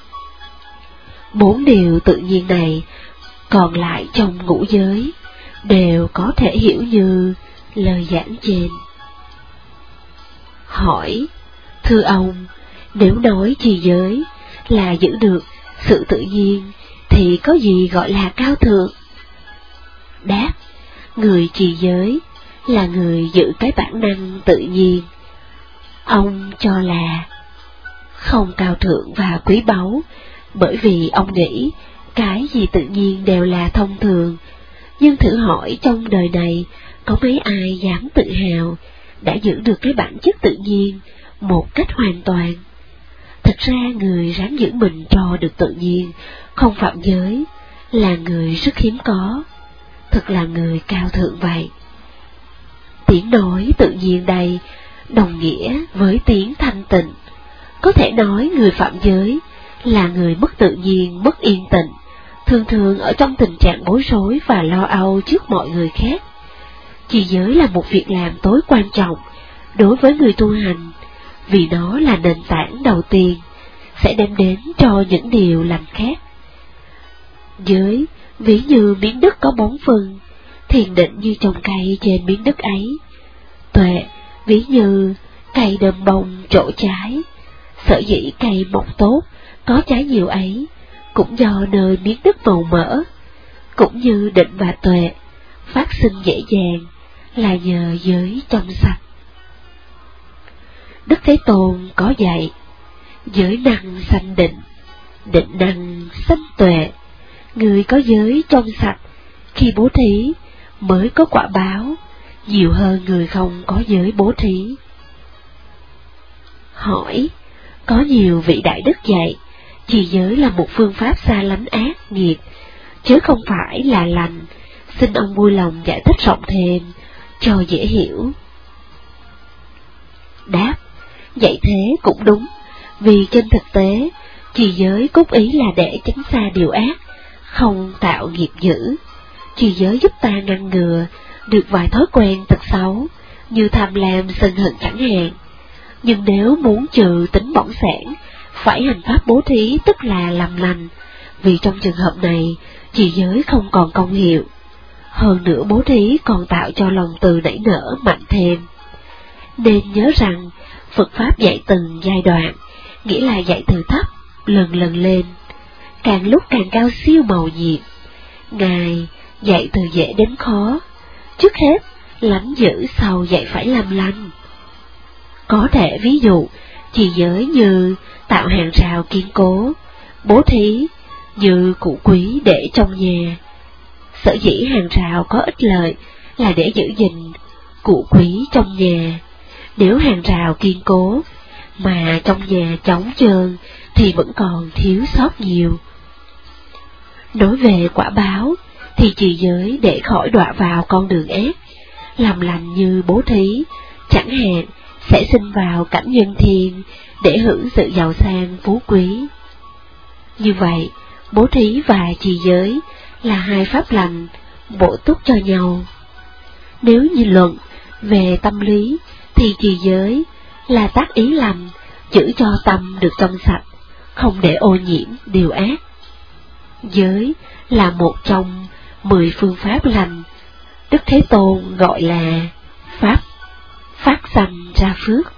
Speaker 2: 4 điều tự nhiên này còn lại trong ngũ giới đều có thể hiểu như lời giảng trên. Hỏi, thưa ông, nếu nói trì giới là giữ được sự tự nhiên, thì có gì gọi là cao thượng? Đáp, người trì giới là người giữ cái bản năng tự nhiên. Ông cho là không cao thượng và quý báu, bởi vì ông nghĩ cái gì tự nhiên đều là thông thường. Nhưng thử hỏi trong đời này, có mấy ai dám tự hào đã giữ được cái bản chất tự nhiên một cách hoàn toàn? Thật ra người ráng giữ mình cho được tự nhiên, không phạm giới, là người rất hiếm có, thật là người cao thượng vậy. Tiếng nói tự nhiên đây đồng nghĩa với tiếng thanh tịnh. Có thể nói người phạm giới là người mất tự nhiên, mất yên tĩnh, thường thường ở trong tình trạng bối rối và lo âu trước mọi người khác. Trì giới là một việc làm tối quan trọng đối với người tu hành, vì nó là nền tảng đầu tiên, sẽ đem đến cho những điều lành khác. Giới ví như miếng đất có bón phân, thiền định như trồng cây trên miếng đất ấy. Tuệ ví như cây đơm bông trổ trái, sở dĩ cây mọc tốt, có trái nhiều ấy, cũng do nơi miếng đất màu mỡ. Cũng như định và tuệ phát sinh dễ dàng là nhờ giới trong sạch. Đức Thế Tôn có dạy, giới năng sanh định, định năng sanh tuệ. Người có giới trong sạch, khi bố thí mới có quả báo, nhiều hơn người không có giới bố thí. Hỏi, có nhiều vị đại đức dạy, trì giới là một phương pháp xa lánh ác nghiệp, chứ không phải là lành. Xin ông vui lòng giải thích rộng thêm, cho dễ hiểu. Đáp, vậy thế cũng đúng, vì trên thực tế, trì giới cốt ý là để tránh xa điều ác, không tạo nghiệp dữ. Trì giới giúp ta ngăn ngừa được vài thói quen tật xấu, như tham lam sân hận chẳng hạn. Nhưng nếu muốn trừ tính bỏng sẻn, phải hành pháp bố thí, tức là làm lành, vì trong trường hợp này, trì giới không còn công hiệu. Hơn nữa bố thí còn tạo cho lòng từ nảy nở mạnh thêm. Nên nhớ rằng, Phật Pháp dạy từng giai đoạn, nghĩa là dạy từ thấp, lần lần lên, càng lúc càng cao siêu màu nhiệm. Ngài dạy từ dễ đến khó, trước hết lánh dữ, sau dạy phải làm lành. Có thể ví dụ, trì giới như tạo hàng rào kiên cố, bố thí như củ quý để trong nhà. Sở dĩ hàng rào có ích lợi là để giữ gìn củ quý trong nhà. Nếu hàng rào kiên cố mà trong nhà trống trơn thì vẫn còn thiếu sót nhiều. Nói về quả báo, thì trì giới để khỏi đọa vào con đường ác, làm lành như bố thí, chẳng hạn sẽ sinh vào cảnh nhân thiên để hưởng sự giàu sang phú quý. Như vậy, bố thí và trì giới là hai pháp lành bổ túc cho nhau. Nếu nhìn luận về tâm lý thì trì giới là tác ý lành, giữ cho tâm được trong sạch, không để ô nhiễm điều ác. Giới là một trong 10 phương pháp lành, Đức Thế Tôn gọi là pháp phát sanh ra phước.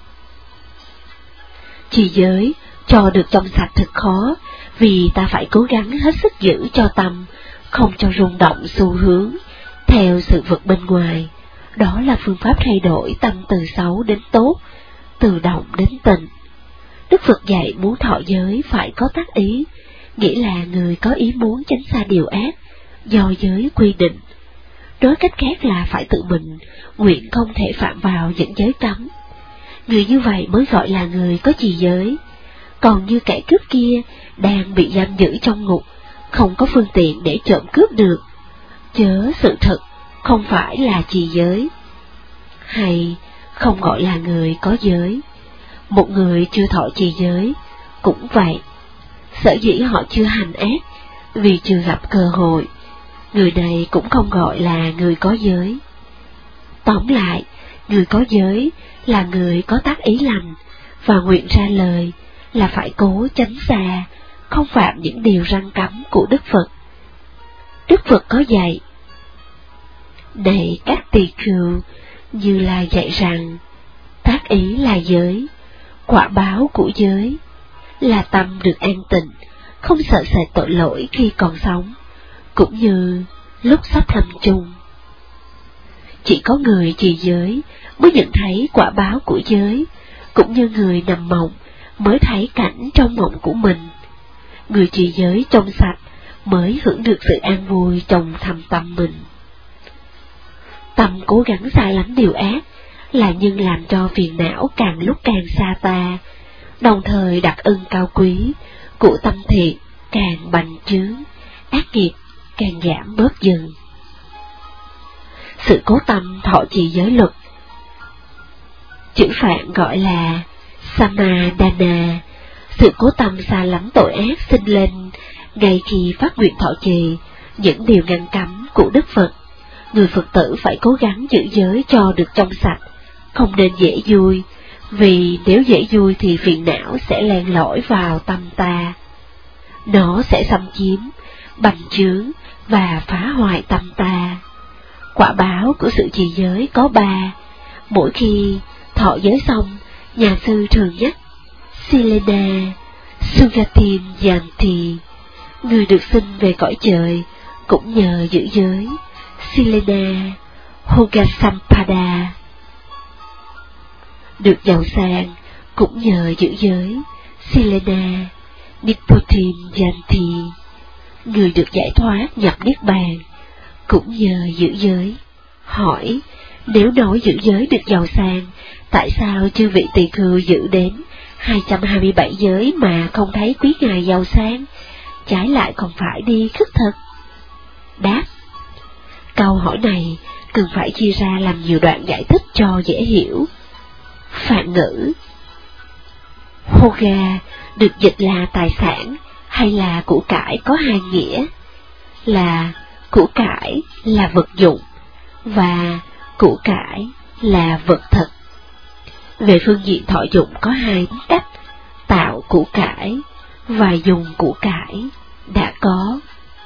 Speaker 2: Trì giới cho được trong sạch thật khó, vì ta phải cố gắng hết sức giữ cho tâm không cho rung động xu hướng theo sự vật bên ngoài. Đó là phương pháp thay đổi tâm từ xấu đến tốt, từ động đến tịnh. Đức Phật dạy muốn thọ giới phải có tác ý, nghĩa là người có ý muốn tránh xa điều ác do giới quy định. Nói cách khác là phải tự mình nguyện không thể phạm vào những giới cấm. Người như vậy mới gọi là người có trì giới. Còn như kẻ cướp kia đang bị giam giữ trong ngục, không có phương tiện để trộm cướp được, chớ sự thật không phải là trì giới, hay không gọi là người có giới. Một người chưa thọ trì giới cũng vậy, sở dĩ họ chưa hành ác vì chưa gặp cơ hội, người này cũng không gọi là người có giới. Tóm lại, người có giới là người có tác ý lành và nguyện ra lời là phải cố tránh xa, không phạm những điều răn cấm của Đức Phật. Đức Phật có dạy: này các tỳ khưu, như là dạy rằng tác ý là giới, quả báo của giới là tâm được an tịnh, không sợ sệt tội lỗi khi còn sống, cũng như lúc sắp lâm chung. Chỉ có người trì giới mới nhận thấy quả báo của giới, cũng như người nằm mộng mới thấy cảnh trong mộng của mình. Người trì giới trong sạch mới hưởng được sự an vui trong thâm tâm mình. Tâm cố gắng xa lánh điều ác là nhưng làm cho phiền não càng lúc càng xa ta, đồng thời đặc ân cao quý của tâm thiện càng bành trướng, ác nghiệp càng giảm bớt dần. Sự cố tâm thọ trì giới luật, chữ Phạn gọi là Samadana. Sự cố tâm xa lánh tội ác sinh lên ngay khi phát nguyện thọ trì những điều ngăn cấm của Đức Phật. Người Phật tử phải cố gắng giữ giới cho được trong sạch, không nên dễ vui, vì nếu dễ vui thì phiền não sẽ len lỏi vào tâm ta. Nó sẽ xâm chiếm, bành trướng và phá hoại tâm ta. Quả báo của sự trì giới có 3. Mỗi khi thọ giới xong, nhà sư thường nhắc Silena Sugatim Yanti, người được sinh về cõi trời cũng nhờ giữ giới. Silena Hogasampada, được giàu sang cũng nhờ giữ giới. Silena Nipotim Yanti, người được giải thoát nhập niết bàn cũng nhờ giữ giới. Hỏi, nếu nói giữ giới được giàu sang, tại sao chư vị tỳ khưu giữ đến 227 giới mà không thấy quý ngài giàu sang, trái lại còn phải đi khất thực? Đáp, câu hỏi này cần phải chia ra làm nhiều đoạn giải thích cho dễ hiểu. Phạn ngữ Hoga được dịch là tài sản hay là của cải có hai nghĩa, là của cải là vật dụng và của cải là vật thật. Về phương diện thọ dụng có hai cách: tạo của cải và dùng của cải đã có.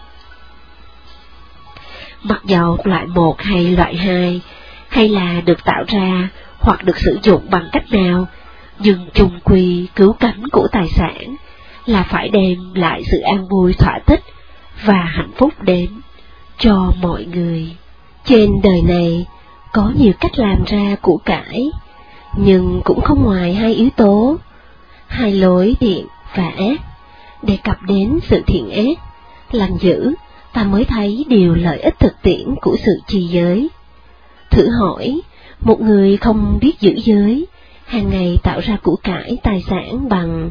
Speaker 2: Mặc dầu loại 1 hay loại 2, hay là được tạo ra hoặc được sử dụng bằng cách nào, nhưng chung quy cứu cánh của tài sản là phải đem lại sự an vui thỏa thích và hạnh phúc đến cho mọi người. Trên đời này có nhiều cách làm ra của cải, nhưng cũng không ngoài hai yếu tố, hai lối thiện và ác. Đề cập đến sự thiện ác, lành dữ, ta mới thấy điều lợi ích thực tiễn của sự trì giới. Thử hỏi, một người không biết giữ giới, hàng ngày tạo ra của cải tài sản bằng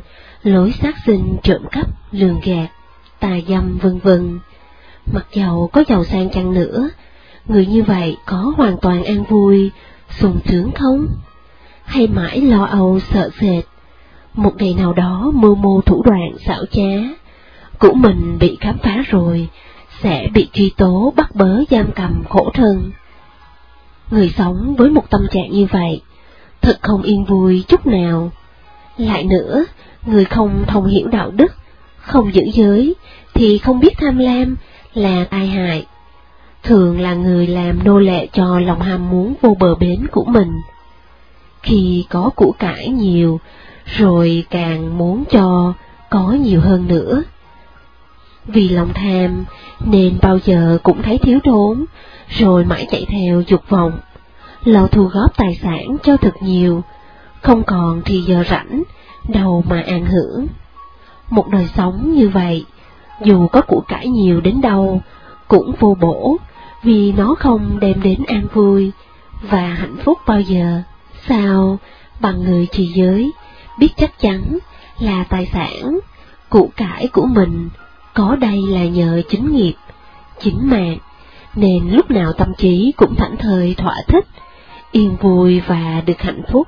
Speaker 2: lối sát sinh, trộm cắp, lường gạt, tà dâm vân vân. Mặc dầu có giàu sang chăng nữa, người như vậy có hoàn toàn an vui, sung sướng không? Hay mãi lo âu sợ sệt, một ngày nào đó mưu mô thủ đoạn xảo trá của mình bị khám phá rồi, sẽ bị truy tố bắt bớ giam cầm khổ thân. Người sống với một tâm trạng như vậy, thật không yên vui chút nào. Lại nữa, người không thông hiểu đạo đức, không giữ giới, thì không biết tham lam là tai hại. Thường là người làm nô lệ cho lòng ham muốn vô bờ bến của mình. Khi có của cải nhiều, rồi càng muốn cho có nhiều hơn nữa. Vì lòng tham nên bao giờ cũng thấy thiếu thốn, rồi mãi chạy theo dục vọng, lo thu góp tài sản cho thật nhiều, không còn thì giờ rảnh đâu mà an hưởng. Một đời sống như vậy, dù có của cải nhiều đến đâu, cũng vô bổ, vì nó không đem đến an vui và hạnh phúc bao giờ. Sao bằng người trì giới biết chắc chắn là tài sản, của cải của mình có đây là nhờ chính nghiệp, chính mạng, nên lúc nào tâm trí cũng thảnh thơi thỏa thích, yên vui và được hạnh phúc.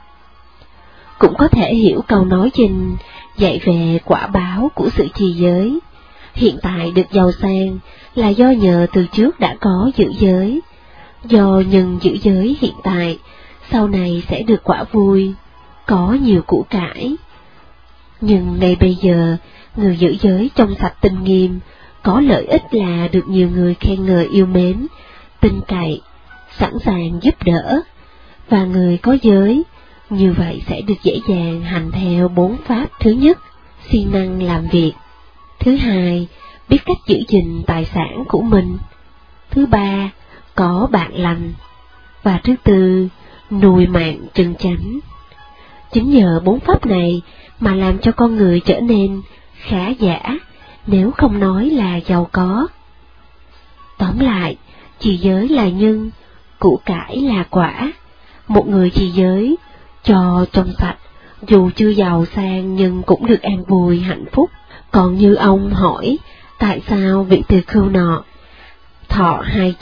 Speaker 2: Cũng có thể hiểu câu nói trên dạy về quả báo của sự trì giới. Hiện tại được giàu sang là do nhờ từ trước đã có giữ giới, do nhân giữ giới hiện tại, sau này sẽ được quả vui, có nhiều của cải. Nhưng ngay bây giờ, người giữ giới trong sạch tinh nghiêm, có lợi ích là được nhiều người khen ngợi yêu mến, tin cậy, sẵn sàng giúp đỡ, và người có giới, như vậy sẽ được dễ dàng hành theo 4 pháp. Thứ nhất, siêng năng làm việc. Thứ hai, biết cách giữ gìn tài sản của mình. Thứ ba, có bạn lành. Và thứ tư, nuôi mạng chân chánh. Chính nhờ 4 pháp này mà làm cho con người trở nên khá giả, nếu không nói là giàu có. Tóm lại, trì giới là nhân, của cải là quả. Một người trì giới cho trong sạch, dù chưa giàu sang nhưng cũng được an vui hạnh phúc. Còn như ông hỏi, tại sao vị tỳ khưu nọ thọ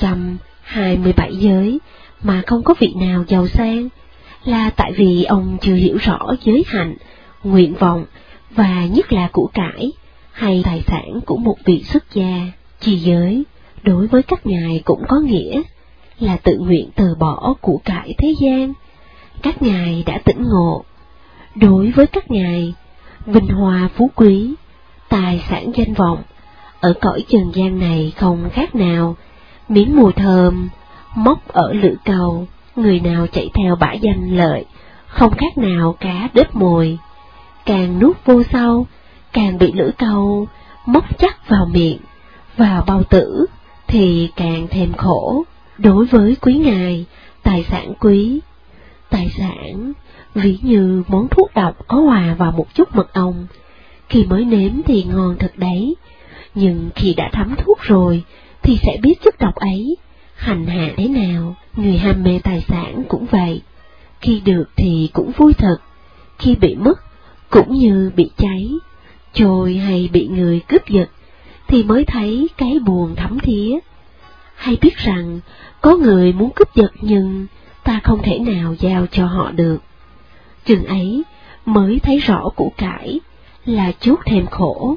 Speaker 2: 227 giới mà không có vị nào giàu sang? Là tại vì ông chưa hiểu rõ giới hạnh, nguyện vọng và nhất là của cải hay tài sản của một vị xuất gia. Trì giới đối với các ngài cũng có nghĩa là tự nguyện từ bỏ của cải thế gian. Các ngài đã tỉnh ngộ. Đối với các ngài, vinh hoa phú quý, tài sản danh vọng ở cõi trần gian này không khác nào miếng mùi thơm móc ở lưỡi câu. Người nào chạy theo bả danh lợi không khác nào cá đớp mồi, càng nuốt vô sâu càng bị lưỡi câu móc chắc vào miệng, vào bao tử thì càng thêm khổ. Đối với quý ngài, tài sản quý, tài sản ví như món thuốc độc có hòa vào một chút mật ong, khi mới nếm thì ngon thật đấy, nhưng khi đã thấm thuốc rồi thì sẽ biết chất độc ấy hành hạ thế nào. Người ham mê tài sản cũng vậy, khi được thì cũng vui thật, khi bị mất cũng như bị cháy, trôi hay bị người cướp giật thì mới thấy cái buồn thấm thía. Hay biết rằng có người muốn cướp giật nhưng ta không thể nào giao cho họ được, chừng ấy mới thấy rõ của cải là chuốc thêm khổ.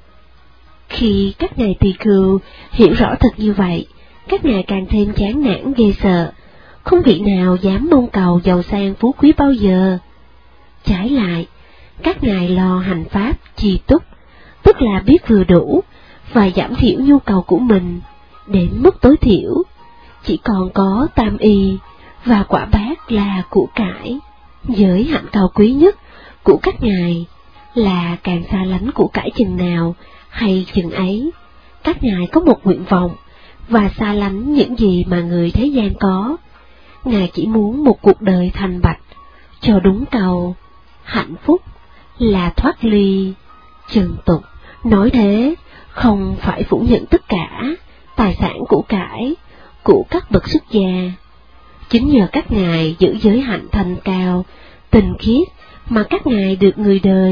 Speaker 2: Khi các ngài tỳ khưu hiểu rõ thật như vậy, các ngài càng thêm chán nản ghê sợ, không vị nào dám mong cầu giàu sang phú quý bao giờ. Trái lại, các ngài lo hành pháp chi túc, tức là biết vừa đủ và giảm thiểu nhu cầu của mình đến mức tối thiểu, chỉ còn có tam y và quả bát là của cải. Giới hạnh cao quý nhất của các ngài là càng xa lánh của cải chừng nào hay chừng ấy. Các ngài có một nguyện vọng và xa lánh những gì mà người thế gian có. Ngài chỉ muốn một cuộc đời thanh bạch, cho đúng câu hạnh phúc là thoát ly trần tục. Nói thế không phải phủ nhận tất cả tài sản của cải của các bậc xuất gia. Chính nhờ các ngài giữ giới hạnh thanh cao, tinh khiết mà các ngài được người đời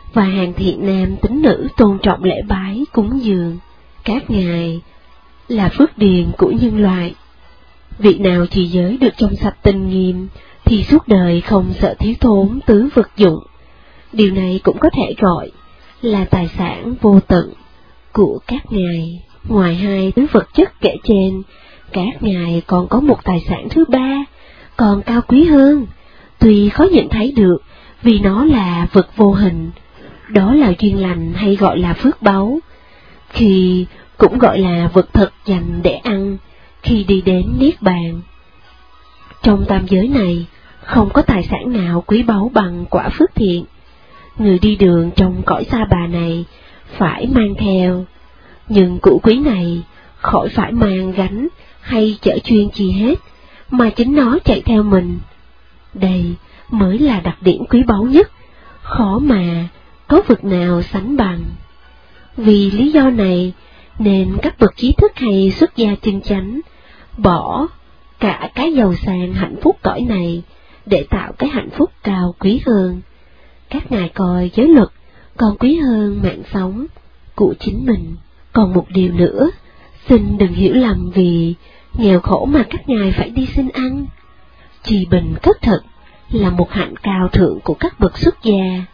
Speaker 2: và hàng thiện nam tín nữ tôn trọng lễ bái cúng dường. Các ngài là phước điền của nhân loại. Vị nào trì giới được trong sạch tinh nghiêm thì suốt đời không sợ thiếu thốn tứ vật dụng. Điều này cũng có thể gọi là tài sản vô tận của các ngài. Ngoài hai thứ vật chất kể trên, các ngài còn có một tài sản thứ ba, còn cao quý hơn, tuy khó nhận thấy được vì nó là vật vô hình, đó là duyên lành hay gọi là phước báu, khi cũng gọi là vật thật dành để ăn khi đi đến Niết Bàn. Trong tam giới này, không có tài sản nào quý báu bằng quả phước thiện. Người đi đường trong cõi sa bà này phải mang theo, nhưng củ quý này khỏi phải mang gánh hay chở chuyên chi hết, mà chính nó chạy theo mình. Đây mới là đặc điểm quý báu nhất, khó mà có vật nào sánh bằng. Vì lý do này nên các bậc trí thức hay xuất gia chân chánh bỏ cả cái giàu sang hạnh phúc cõi này để tạo cái hạnh phúc cao quý hơn. Các ngài coi giới luật còn quý hơn mạng sống của chính mình. Còn một điều nữa, xin đừng hiểu lầm vì nghèo khổ mà các ngài phải đi xin ăn. Trì bình cất thực là một hạnh cao thượng của các bậc xuất gia.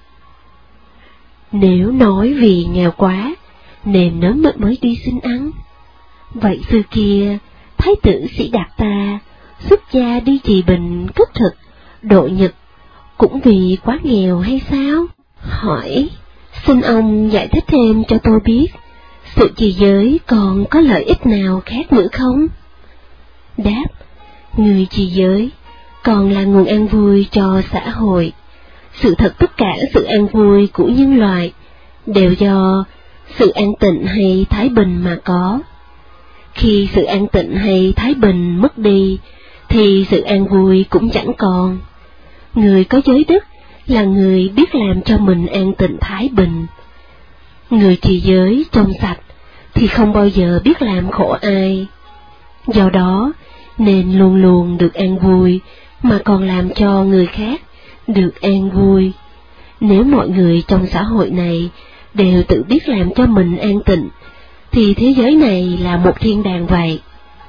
Speaker 2: Nếu nói vì nghèo quá nên nó mới đi xin ăn, vậy xưa kia Thái tử Sĩ Đạt Ta xuất gia đi trì bình cất thực độ nhật cũng vì quá nghèo hay sao? Hỏi, xin ông giải thích thêm cho tôi biết, sự trì giới còn có lợi ích nào khác nữa không? Đáp, người trì giới còn là nguồn an vui cho xã hội. Sự thật tất cả sự an vui của nhân loại đều do sự an tịnh hay thái bình mà có. Khi sự an tịnh hay thái bình mất đi, thì sự an vui cũng chẳng còn. Người có giới đức là người biết làm cho mình an tịnh thái bình. Người trì giới trong sạch thì không bao giờ biết làm khổ ai. Do đó nên luôn luôn được an vui, mà còn làm cho người khác được an vui. Nếu mọi người trong xã hội này đều tự biết làm cho mình an tịnh, thì thế giới này là một thiên đàng vậy.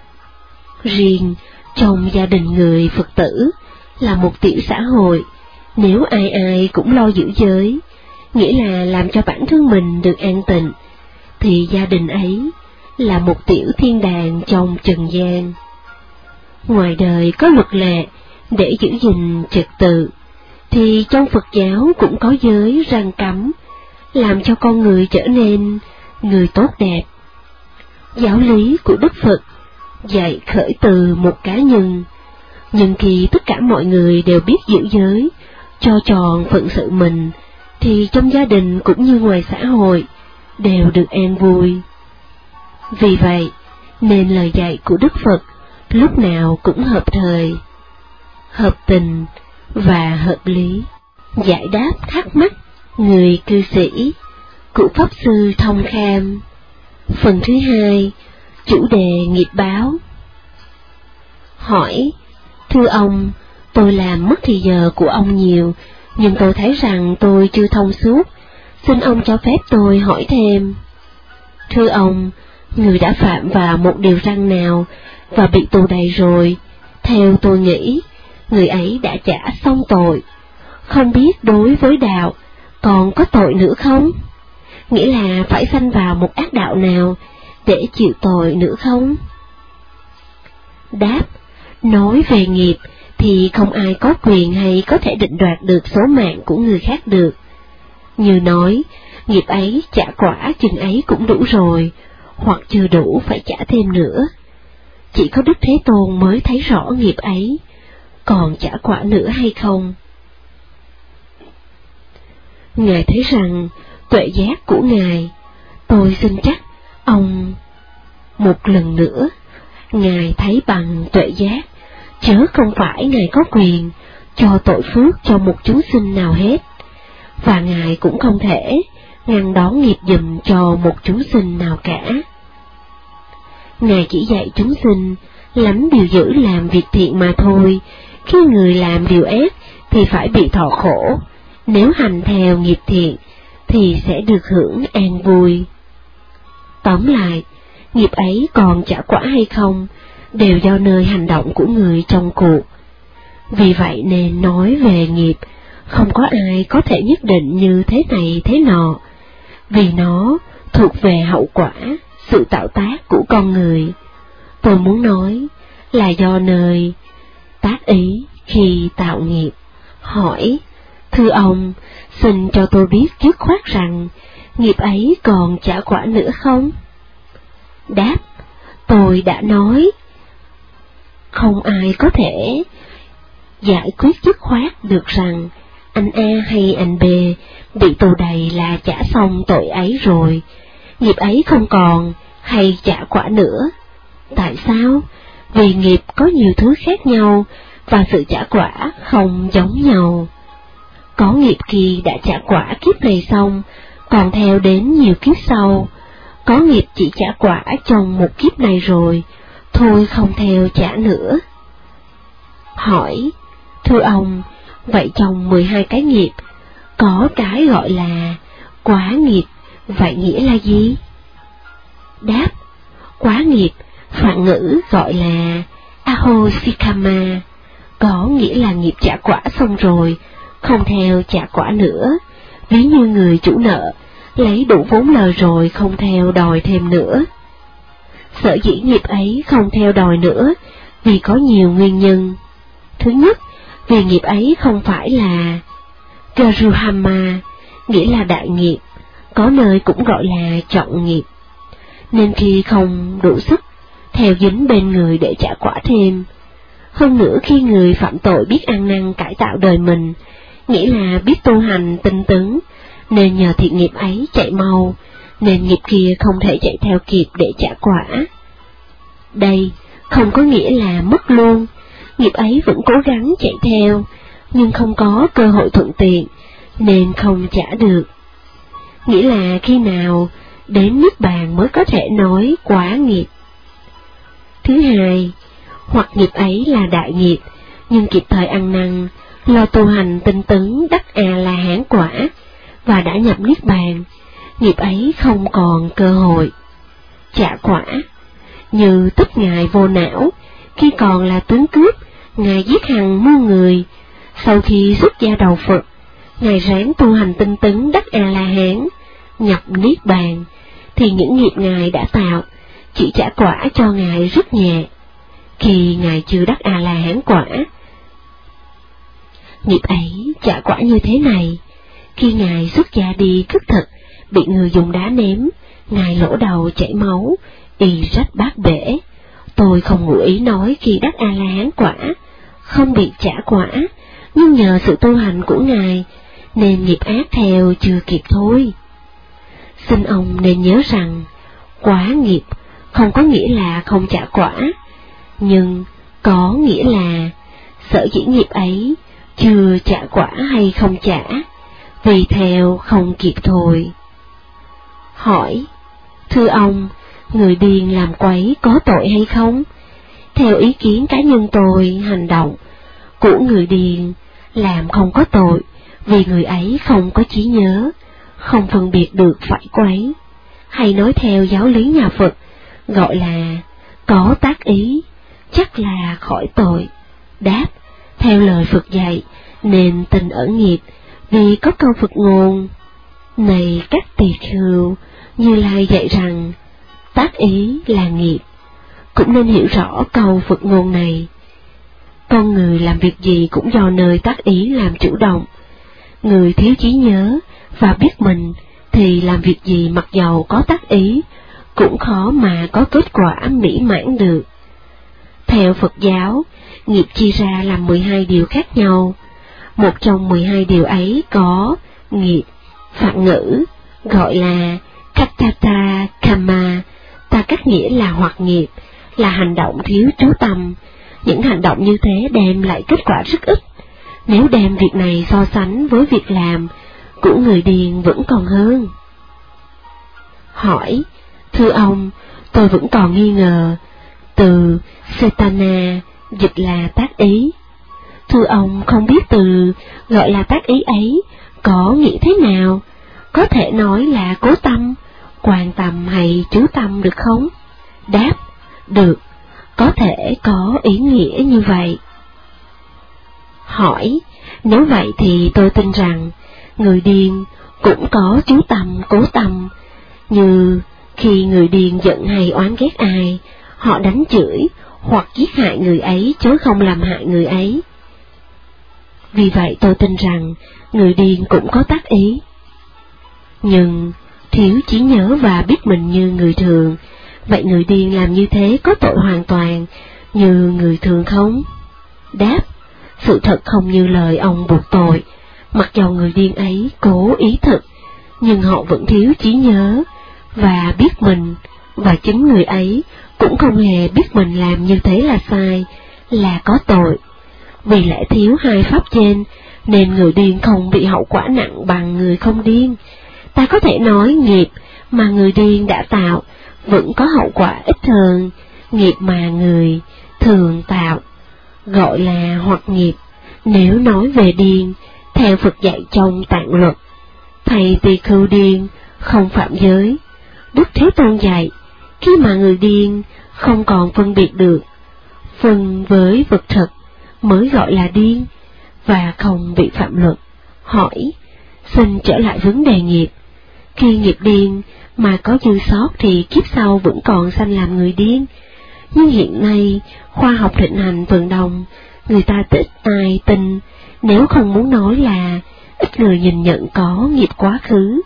Speaker 2: Riêng trong gia đình người Phật tử là một tiểu xã hội, nếu ai ai cũng lo giữ giới, nghĩa là làm cho bản thân mình được an tịnh, thì gia đình ấy là một tiểu thiên đàng trong trần gian. Ngoài đời có luật lệ để giữ gìn trật tự, thì trong Phật giáo cũng có giới răn cấm, làm cho con người trở nên người tốt đẹp. Giáo lý của Đức Phật dạy khởi từ một cá nhân, nhưng khi tất cả mọi người đều biết giữ giới, cho tròn phận sự mình, thì trong gia đình cũng như ngoài xã hội đều được an vui. Vì vậy, nên lời dạy của Đức Phật lúc nào cũng hợp thời, hợp tình và hợp lý. Giải đáp thắc mắc người cư sĩ của Pháp Sư Thông Kham. Phần thứ hai, chủ đề nghiệp báo. Hỏi, thưa ông, tôi làm mất thì giờ của ông nhiều, nhưng tôi thấy rằng tôi chưa thông suốt, xin ông cho phép tôi hỏi thêm. Thưa ông, người đã phạm vào một điều răn nào và bị tù đầy rồi, theo tôi nghĩ, người ấy đã trả xong tội. Không biết đối với đạo còn có tội nữa không? Nghĩa là phải sanh vào một ác đạo nào để chịu tội nữa không? Đáp, nói về nghiệp thì không ai có quyền hay có thể định đoạt được số mạng của người khác được. Như nói, nghiệp ấy trả quả chừng ấy cũng đủ rồi, hoặc chưa đủ phải trả thêm nữa. Chỉ có Đức Thế Tôn mới thấy rõ nghiệp ấy, còn trả quả nữa hay không. Ngài thấy rằng tuệ giác của Ngài, tôi xin chắc ông một lần nữa, Ngài thấy bằng tuệ giác, chớ không phải Ngài có quyền cho tội phước cho một chúng sinh nào hết, và Ngài cũng không thể ngăn đón nghiệp giùm cho một chúng sinh nào cả. Ngài chỉ dạy chúng sinh lắm điều dữ làm việc thiện mà thôi, khi người làm điều ác thì phải bị thọ khổ, nếu hành theo nghiệp thiện thì sẽ được hưởng an vui. Tóm lại, nghiệp ấy còn trả quả hay không, đều do nơi hành động của người trong cuộc. Vì vậy nên nói về nghiệp, không có ai có thể nhất định như thế này thế nọ, vì nó thuộc về hậu quả, sự tạo tác của con người. Tôi muốn nói là do nơi tác ý khi tạo nghiệp. Hỏi, thưa ông, xin cho tôi biết dứt khoát rằng, nghiệp ấy còn trả quả nữa không? Đáp, tôi đã nói, không ai có thể giải quyết dứt khoát được rằng anh A hay anh B bị tù đầy là trả xong tội ấy rồi, nghiệp ấy không còn hay trả quả nữa. Tại sao? Vì nghiệp có nhiều thứ khác nhau và sự trả quả không giống nhau. Có nghiệp kia đã trả quả kiếp này xong, còn theo đến nhiều kiếp sau. Có nghiệp chỉ trả quả trong một kiếp này rồi, thôi không theo trả nữa. Hỏi, thưa ông, vậy trong 12 cái nghiệp, có cái gọi là quá nghiệp, vậy nghĩa là gì? Đáp, quá nghiệp, Phạn ngữ gọi là ahosikama, có nghĩa là nghiệp trả quả xong rồi, không theo trả quả nữa, ví như người chủ nợ, lấy đủ vốn lời rồi không theo đòi thêm nữa. Sở dĩ nghiệp ấy không theo đòi nữa, vì có nhiều nguyên nhân. Thứ nhất, vì nghiệp ấy không phải là Garuhama, nghĩa là đại nghiệp, có nơi cũng gọi là trọng nghiệp. Nên khi không đủ sức, theo dính bên người để trả quả thêm. Hơn nữa khi người phạm tội biết ăn năn cải tạo đời mình, nghĩa là biết tu hành tinh tấn, nên nhờ thiện nghiệp ấy chạy mau, nên nghiệp kia không thể chạy theo kịp để trả quả. Đây không có nghĩa là mất luôn, nghiệp ấy vẫn cố gắng chạy theo, nhưng không có cơ hội thuận tiện, nên không trả được. Nghĩa là khi nào đến niết bàn mới có thể nói quá nghiệp. Thứ hai, hoặc nghiệp ấy là đại nghiệp, nhưng kịp thời ăn năn, lo tu hành tinh tấn đắc A-la-hán quả, và đã nhập niết bàn, nghiệp ấy không còn cơ hội trả quả. Như Tích Ngài Vô Não, khi còn là tướng cướp, Ngài giết hàng muôn người, sau khi xuất gia đầu Phật, Ngài ráng tu hành tinh tấn đắc A-la-hán, nhập niết bàn, thì những nghiệp Ngài đã tạo chỉ trả quả cho Ngài rất nhẹ. Khi Ngài chưa đắc A-la-hán quả, nghiệp ấy trả quả như thế này: khi Ngài xuất gia đi khất thực, bị người dùng đá ném, Ngài lỗ đầu chảy máu, y rách bát bể. Tôi không ngụ ý nói khi đắc A-la-hán quả không bị trả quả, nhưng nhờ sự tu hành của Ngài nên nghiệp ác theo chưa kịp thôi. Xin ông nên nhớ rằng quá nghiệp không có nghĩa là không trả quả, nhưng có nghĩa là sở dĩ nghiệp ấy chưa trả quả hay không trả, vì theo không kịp thôi. Hỏi, thưa ông, người điên làm quấy có tội hay không? Theo ý kiến cá nhân tôi, hành động của người điên làm không có tội, vì người ấy không có trí nhớ, không phân biệt được phải quấy, hay nói theo giáo lý nhà Phật, gọi là có tác ý, chắc là khỏi tội. Đáp, theo lời Phật dạy, nên tình ở nghiệp, vì có câu Phật ngôn: này các tỳ khưu, Như Lai dạy rằng tác ý là nghiệp. Cũng nên hiểu rõ câu Phật ngôn này. Con người làm việc gì cũng do nơi tác ý làm chủ động. Người thiếu trí nhớ và biết mình thì làm việc gì mặc dầu có tác ý cũng khó mà có kết quả mỹ mãn được. Theo Phật giáo, nghiệp chia ra làm 12 điều khác nhau. Một trong 12 điều ấy có nghiệp Phạn ngữ, gọi là Kattata Kama, ta cách nghĩa là hoặc nghiệp, là hành động thiếu chú tâm. Những hành động như thế đem lại kết quả rất ít. Nếu đem việc này so sánh với việc làm của người điên vẫn còn hơn. Hỏi, thưa ông, tôi vẫn còn nghi ngờ từ Setana dịch là tác ý. Thưa ông, không biết từ gọi là tác ý ấy có nghĩa thế nào? có thể nói là cố tâm, quan tâm hay chú tâm được không? Đáp, được, có thể có ý nghĩa như vậy. Hỏi, nếu vậy thì tôi tin rằng người điên cũng có chú tâm, cố tâm, như khi người điên giận hay oán ghét ai, họ đánh chửi hoặc giết hại người ấy chứ không làm hại người ấy. Vì vậy tôi tin rằng người điên cũng có tác ý. Nhưng thiếu trí nhớ và biết mình như người thường, vậy người điên làm như thế có tội hoàn toàn như người thường không? Đáp, sự thật không như lời ông buộc tội, mặc dầu người điên ấy cố ý thực, nhưng họ vẫn thiếu trí nhớ và biết mình, và chính người ấy cũng không hề biết mình làm như thế là sai, là có tội. Vì lẽ thiếu hai pháp trên, nên người điên không bị hậu quả nặng bằng người không điên. Ta có thể nói nghiệp mà người điên đã tạo vẫn có hậu quả ít hơn nghiệp mà người thường tạo, gọi là hoặc nghiệp. Nếu nói về điên, theo Phật dạy trong Tạng Luật, thầy tỳ khưu điên không phạm giới. Đức Thế Tôn dạy, khi mà người điên không còn phân biệt được phân với vật thực mới gọi là điên và không bị phạm luật. Hỏi, xin trở lại vấn đề nghiệp. Khi nghiệp điên mà có dư sót thì kiếp sau vẫn còn sanh làm người điên. Nhưng hiện nay khoa học thịnh hành vận động, người ta ít ai tin, nếu không muốn nói là ít người nhìn nhận có nghiệp quá khứ.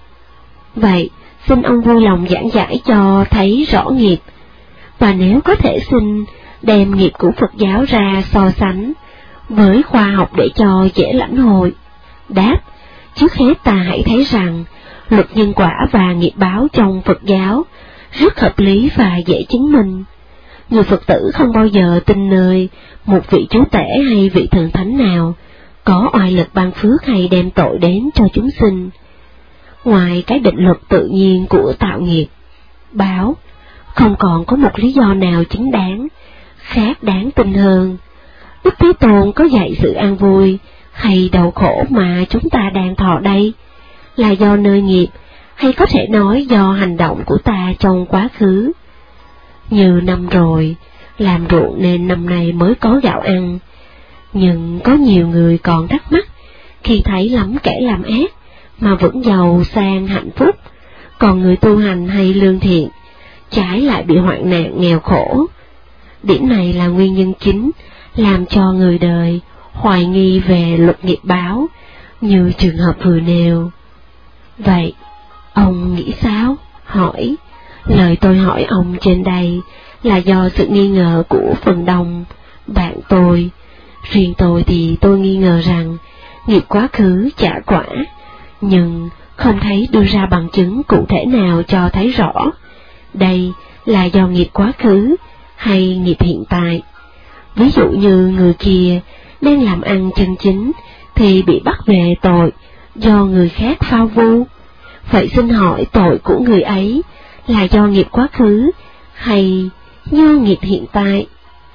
Speaker 2: Vậy xin ông vui lòng giảng giải cho thấy rõ nghiệp, và nếu có thể xin đem nghiệp của Phật giáo ra so sánh với khoa học để cho dễ lãnh hội. Đáp, trước hết ta hãy thấy rằng luật nhân quả và nghiệp báo trong Phật giáo rất hợp lý và dễ chứng minh. Người Phật tử không bao giờ tin nơi một vị chúa tể hay vị thần thánh nào có oai lực ban phước hay đem tội đến cho chúng sinh. Ngoài cái định luật tự nhiên của tạo nghiệp, báo, không còn có một lý do nào chính đáng, khác đáng tin hơn. Đức Thế Tôn có dạy sự an vui hay đau khổ mà chúng ta đang thọ đây là do nơi nghiệp, hay có thể nói do hành động của ta trong quá khứ? Như năm rồi, làm ruộng nên năm nay mới có gạo ăn, nhưng có nhiều người còn thắc mắc khi thấy lắm kẻ làm ác mà vẫn giàu sang hạnh phúc, còn người tu hành hay lương thiện trái lại bị hoạn nạn nghèo khổ. Điểm này là nguyên nhân chính làm cho người đời hoài nghi về luật nghiệp báo, như trường hợp vừa nêu. Vậy, ông nghĩ sao? Hỏi, lời tôi hỏi ông trên đây là do sự nghi ngờ của phần đông bạn tôi. Riêng tôi thì tôi nghi ngờ rằng nghiệp quá khứ trả quả, nhưng không thấy đưa ra bằng chứng cụ thể nào cho thấy rõ đây là do nghiệp quá khứ hay nghiệp hiện tại. Ví dụ như người kia đang làm ăn chân chính thì bị bắt về tội do người khác phao vu. Vậy xin hỏi tội của người ấy là do nghiệp quá khứ hay do nghiệp hiện tại?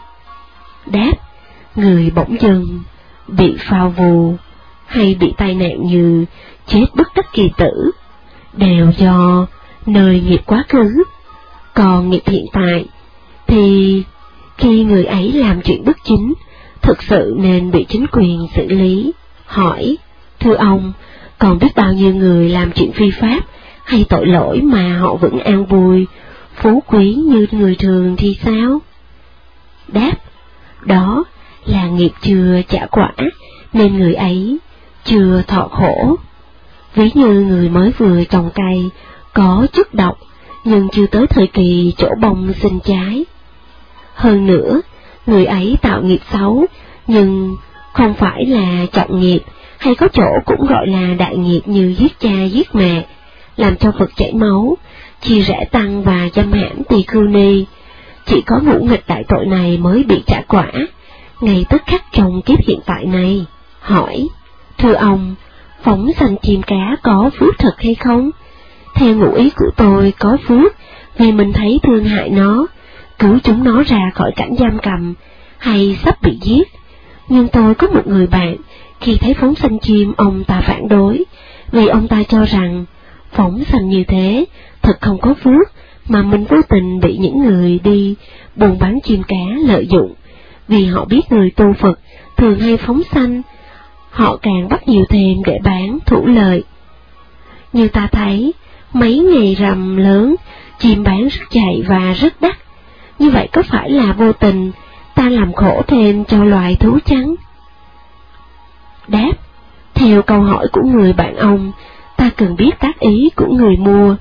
Speaker 2: Đáp, người bỗng dưng bị phao vu hay bị tai nạn như chết bất đắc kỳ tử đều do nơi nghiệp quá khứ. Còn nghiệp hiện tại thì khi người ấy làm chuyện bất chính, thực sự nên bị chính quyền xử lý. Hỏi, thưa ông, còn biết bao nhiêu người làm chuyện phi pháp hay tội lỗi mà họ vẫn an vui, phú quý như người thường thì sao? Đáp, đó là nghiệp chưa trả quả, nên người ấy chưa thọ khổ. Ví như người mới vừa trồng cây, có chất độc, nhưng chưa tới thời kỳ trổ bông sinh trái. Hơn nữa, người ấy tạo nghiệp xấu, nhưng không phải là trọng nghiệp, hay có chỗ cũng gọi là đại nghiệp như giết cha giết mẹ, làm cho Phật chảy máu, chia rẽ tăng và giam hãm tỳ khưu ni. Chỉ có ngũ nghịch đại tội này mới bị trả quả, ngay tức khắc trong kiếp hiện tại này. Hỏi, thưa ông, phóng sanh chim cá có phước thật hay không? Theo ngụ ý của tôi có phước, vì mình thấy thương hại nó, cứu chúng nó ra khỏi cảnh giam cầm, hay sắp bị giết. Nhưng tôi có một người bạn, khi thấy phóng sanh chim ông ta phản đối, vì ông ta cho rằng phóng sanh như thế thật không có phước, mà mình vô tình bị những người đi buôn bán chim cá lợi dụng. Vì họ biết người tu Phật thường hay phóng sanh, họ càng bắt nhiều thêm để bán thủ lợi. Như ta thấy, mấy ngày rằm lớn, chim bán rất chạy và rất đắt. Như vậy có phải là vô tình ta làm khổ thêm cho loài thú chăng? Đáp: theo câu hỏi của người bạn ông, ta cần biết tác ý của người mua.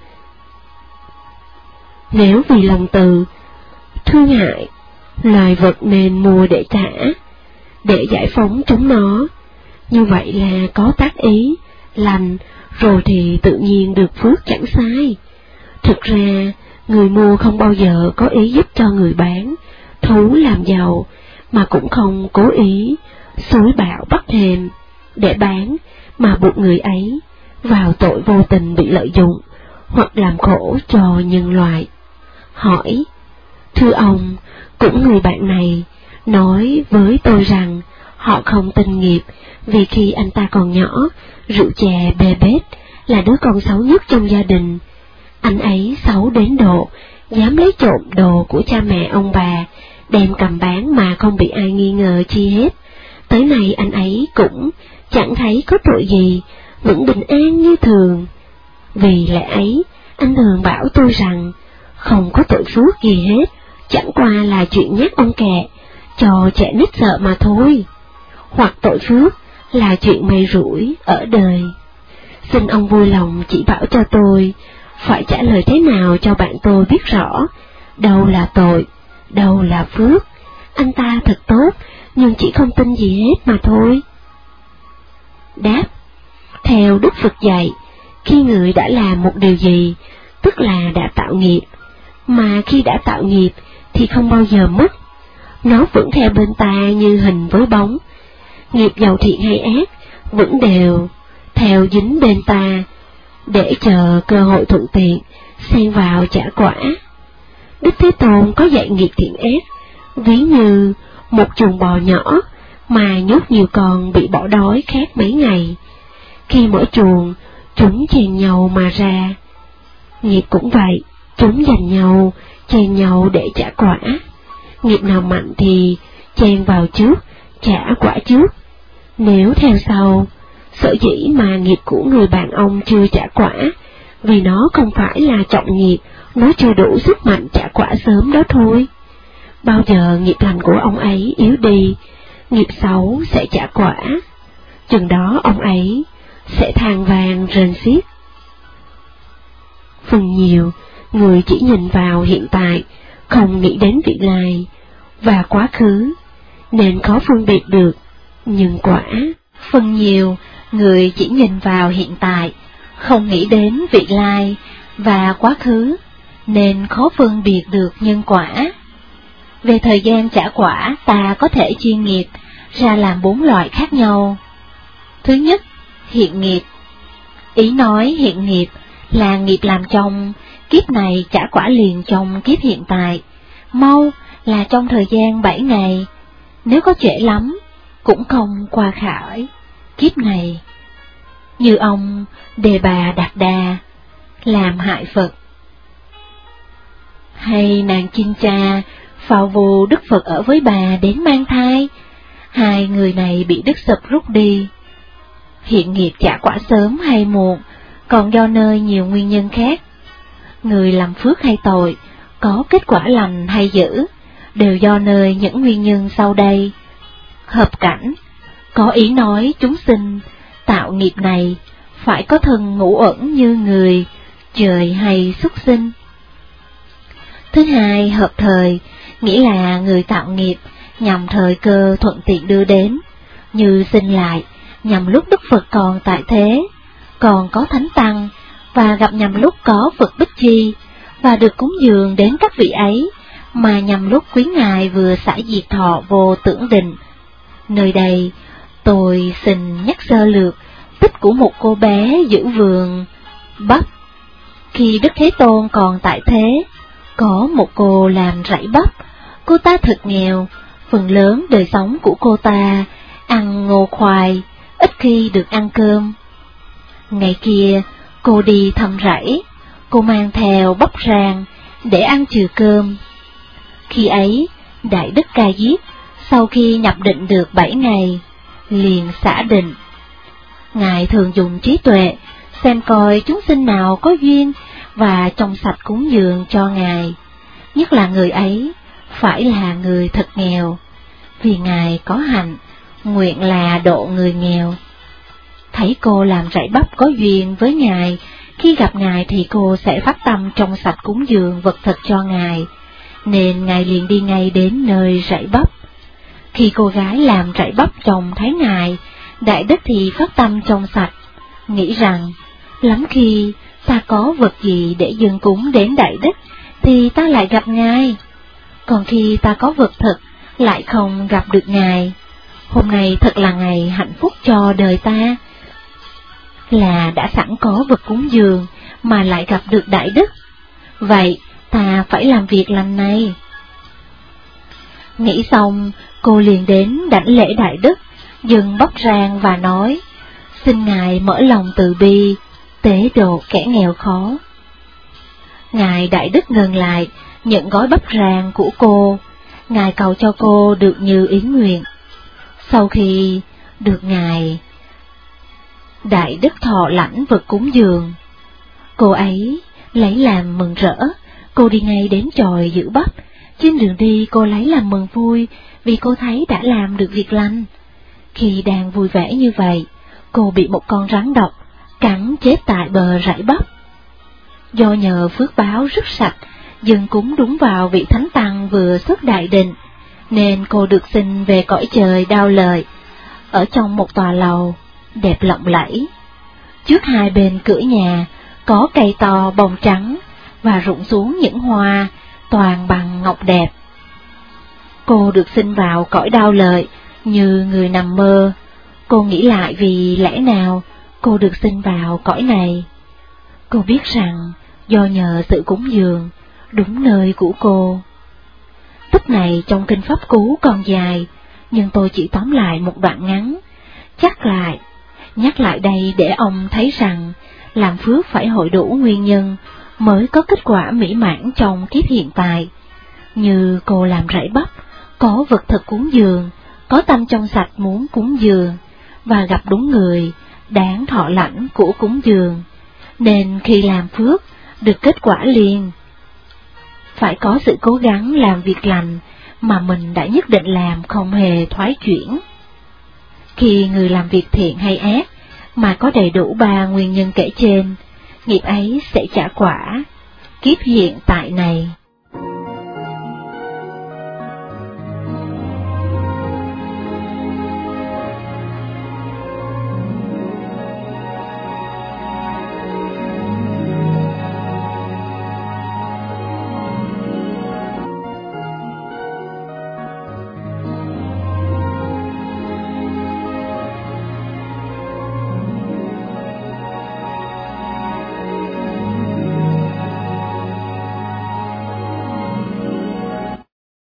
Speaker 2: Nếu vì lòng từ, thương hại, loài vật nên mua để trả, để giải phóng chúng nó, như vậy là có tác ý, lành, rồi thì tự nhiên được phước chẳng sai. Thực ra, người mua không bao giờ có ý giúp cho người bán thú làm giàu, mà cũng không cố ý xúi bảo bắt thèm để bán mà buộc người ấy vào tội vô tình bị lợi dụng hoặc làm khổ cho nhân loại. Hỏi: thưa ông, cũng người bạn này nói với tôi rằng họ không tin nghiệp, vì khi anh ta còn nhỏ, rượu chè bê bết, là đứa con xấu nhất trong gia đình. Anh ấy xấu đến độ dám lấy trộm đồ của cha mẹ ông bà, đem cầm bán mà không bị ai nghi ngờ chi hết. Tới nay anh ấy cũng chẳng thấy có tội gì, vẫn bình an như thường. Vì lẽ ấy, anh thường bảo tôi rằng không có tội phước gì hết, chẳng qua là chuyện nhát ông kẹ, cho trẻ nít sợ mà thôi. Hoặc tội phước là chuyện may rủi ở đời. Xin ông vui lòng chỉ bảo cho tôi phải trả lời thế nào cho bạn tôi biết rõ đâu là tội, đâu là phước. Anh ta thật tốt, nhưng chỉ không tin gì hết mà thôi. Đáp: theo Đức Phật dạy, khi người đã làm một điều gì, tức là đã tạo nghiệp, mà khi đã tạo nghiệp thì không bao giờ mất. Nó vẫn theo bên ta như hình với bóng. Nghiệp giàu thiện hay ác vẫn đều theo dính bên ta, để chờ cơ hội thuận tiện xen vào trả quả. Đức Thế Tôn có dạy nghiệp thiện ác, ví như một chuồng bò nhỏ mà nhốt nhiều con bị bỏ đói khát mấy ngày. Khi mở chuồng, chúng chèn nhau mà ra. Nghiệp cũng vậy, chúng giành nhau, chèn nhau để trả quả. Nghiệp nào mạnh thì chèn vào trước, trả quả trước. Nếu theo sau, sở dĩ mà nghiệp của người bạn ông chưa trả quả, vì nó không phải là trọng nghiệp, nó chưa đủ sức mạnh trả quả sớm đó thôi. Bao giờ nghiệp lành của ông ấy yếu đi, nghiệp xấu sẽ trả quả. Chừng đó ông ấy sẽ than vang rên xiết. Phần nhiều, người chỉ nhìn vào hiện tại, không nghĩ đến vị lai và quá khứ, nên khó phân biệt được nhân quả.
Speaker 1: Phần nhiều, người chỉ nhìn vào hiện tại, không nghĩ đến vị lai và quá khứ, nên khó phân biệt được nhân quả. Về thời gian trả quả, ta có thể chia nghiệp ra làm 4 loại khác nhau. Thứ nhất, hiện nghiệp. Ý nói hiện nghiệp là nghiệp làm trong kiếp này trả quả liền trong kiếp hiện tại, mau là trong thời gian 7 ngày, nếu có trễ lắm cũng không qua khỏi kiếp này. Như ông Đề Bà Đạt Đà làm hại Phật, hay nàng Chinh Cha phao vô Đức Phật ở với bà đến mang thai, hai người này bị Đức Sập rút đi. Hiện nghiệp trả quả sớm hay muộn, còn do nơi nhiều nguyên nhân khác. Người làm phước hay tội, có kết quả lành hay dữ, đều do nơi những nguyên nhân sau đây. Hợp cảnh, có ý nói chúng sinh tạo nghiệp này phải có thân ngũ uẩn như người, trời hay súc sinh. Thứ hai, hợp thời, nghĩa là người tạo nghiệp nhằm thời cơ thuận tiện đưa đến, như sinh lại nhằm lúc Đức Phật còn tại thế, còn có thánh tăng, và gặp nhằm lúc có Phật Bích Chi, và được cúng dường đến các vị ấy, mà nhằm lúc quý ngài vừa xả diệt thọ vô tưởng định. Nơi đây, tôi xin nhắc sơ lược tích của một cô bé giữ vườn bắp. Khi Đức Thế Tôn còn tại thế, có một cô làm rẫy bắp. Cô ta thật nghèo, phần lớn đời sống của cô ta ăn ngô khoai, ít khi được ăn cơm. Ngày kia, cô đi thăm rẫy, cô mang theo bắp rang để ăn trừ cơm. Khi ấy, Đại Đức Ca Diếp sau khi nhập định được 7 ngày, liền xả định. Ngài thường dùng trí tuệ xem coi chúng sinh nào có duyên và trong sạch cúng dường cho Ngài, nhất là người ấy phải là người thật nghèo, vì Ngài có hạnh, nguyện là độ người nghèo. Thấy cô làm rẫy bắp có duyên với Ngài, khi gặp Ngài thì cô sẽ phát tâm trong sạch cúng dường vật thực cho Ngài, nên Ngài liền đi ngay đến nơi rẫy bắp. Khi cô gái làm rẫy bắp trông thấy Ngài, Đại Đức thì phát tâm trong sạch, nghĩ rằng, lắm khi ta có vật gì để dâng cúng đến Đại Đức, thì ta lại gặp Ngài, còn khi ta có vật thực, lại không gặp được Ngài. Hôm nay thật là ngày hạnh phúc cho đời ta, là đã sẵn có vật cúng dường, mà lại gặp được Đại Đức. Vậy, ta phải làm việc lành này. Nghĩ xong, cô liền đến đảnh lễ Đại Đức, dâng bắp rang và nói, xin Ngài mở lòng từ bi, tế độ kẻ nghèo khó. Ngài Đại Đức ngừng lại, nhận gói bắp rang của cô, Ngài cầu cho cô được như ý nguyện. Sau khi được Ngài Đại Đức thọ lãnh vật cúng dường, cô ấy lấy làm mừng rỡ, cô đi ngay đến chòi giữ bắp. Trên đường đi cô lấy làm mừng vui vì cô thấy đã làm được việc lành. Khi đang vui vẻ như vậy, cô bị một con rắn độc cắn chết tại bờ rẫy bắp. Do nhờ phước báo rất sạch, dâng cúng đúng vào vị thánh tăng vừa xuất đại định, nên cô được sinh về cõi trời Đao Lợi, ở trong một tòa lầu đẹp lộng lẫy. Trước hai bên cửa nhà có cây to bông trắng và rụng xuống những hoa toàn bằng ngọc đẹp. Cô được sinh vào cõi Đao Lợi như người nằm mơ. Cô nghĩ lại vì lẽ nào cô được sinh vào cõi này. Cô biết rằng do nhờ sự cúng dường đúng nơi của cô. Tích này trong kinh Pháp Cú còn dài, nhưng tôi chỉ tóm lại một đoạn ngắn, nhắc lại đây để ông thấy rằng làm phước phải hội đủ nguyên nhân mới có kết quả mỹ mãn trong kiếp hiện tại. Như cô làm rẫy bắp, có vật thực cúng dường, có tâm trong sạch muốn cúng dường, và gặp đúng người đáng thọ lãnh của cúng dường, nên khi làm phước được kết quả liền. Phải có sự cố gắng làm việc lành mà mình đã nhất định làm, không hề thoái chuyển. Khi người làm việc thiện hay ác mà có đầy đủ 3 nguyên nhân kể trên, nghiệp ấy sẽ trả quả kiếp hiện tại này.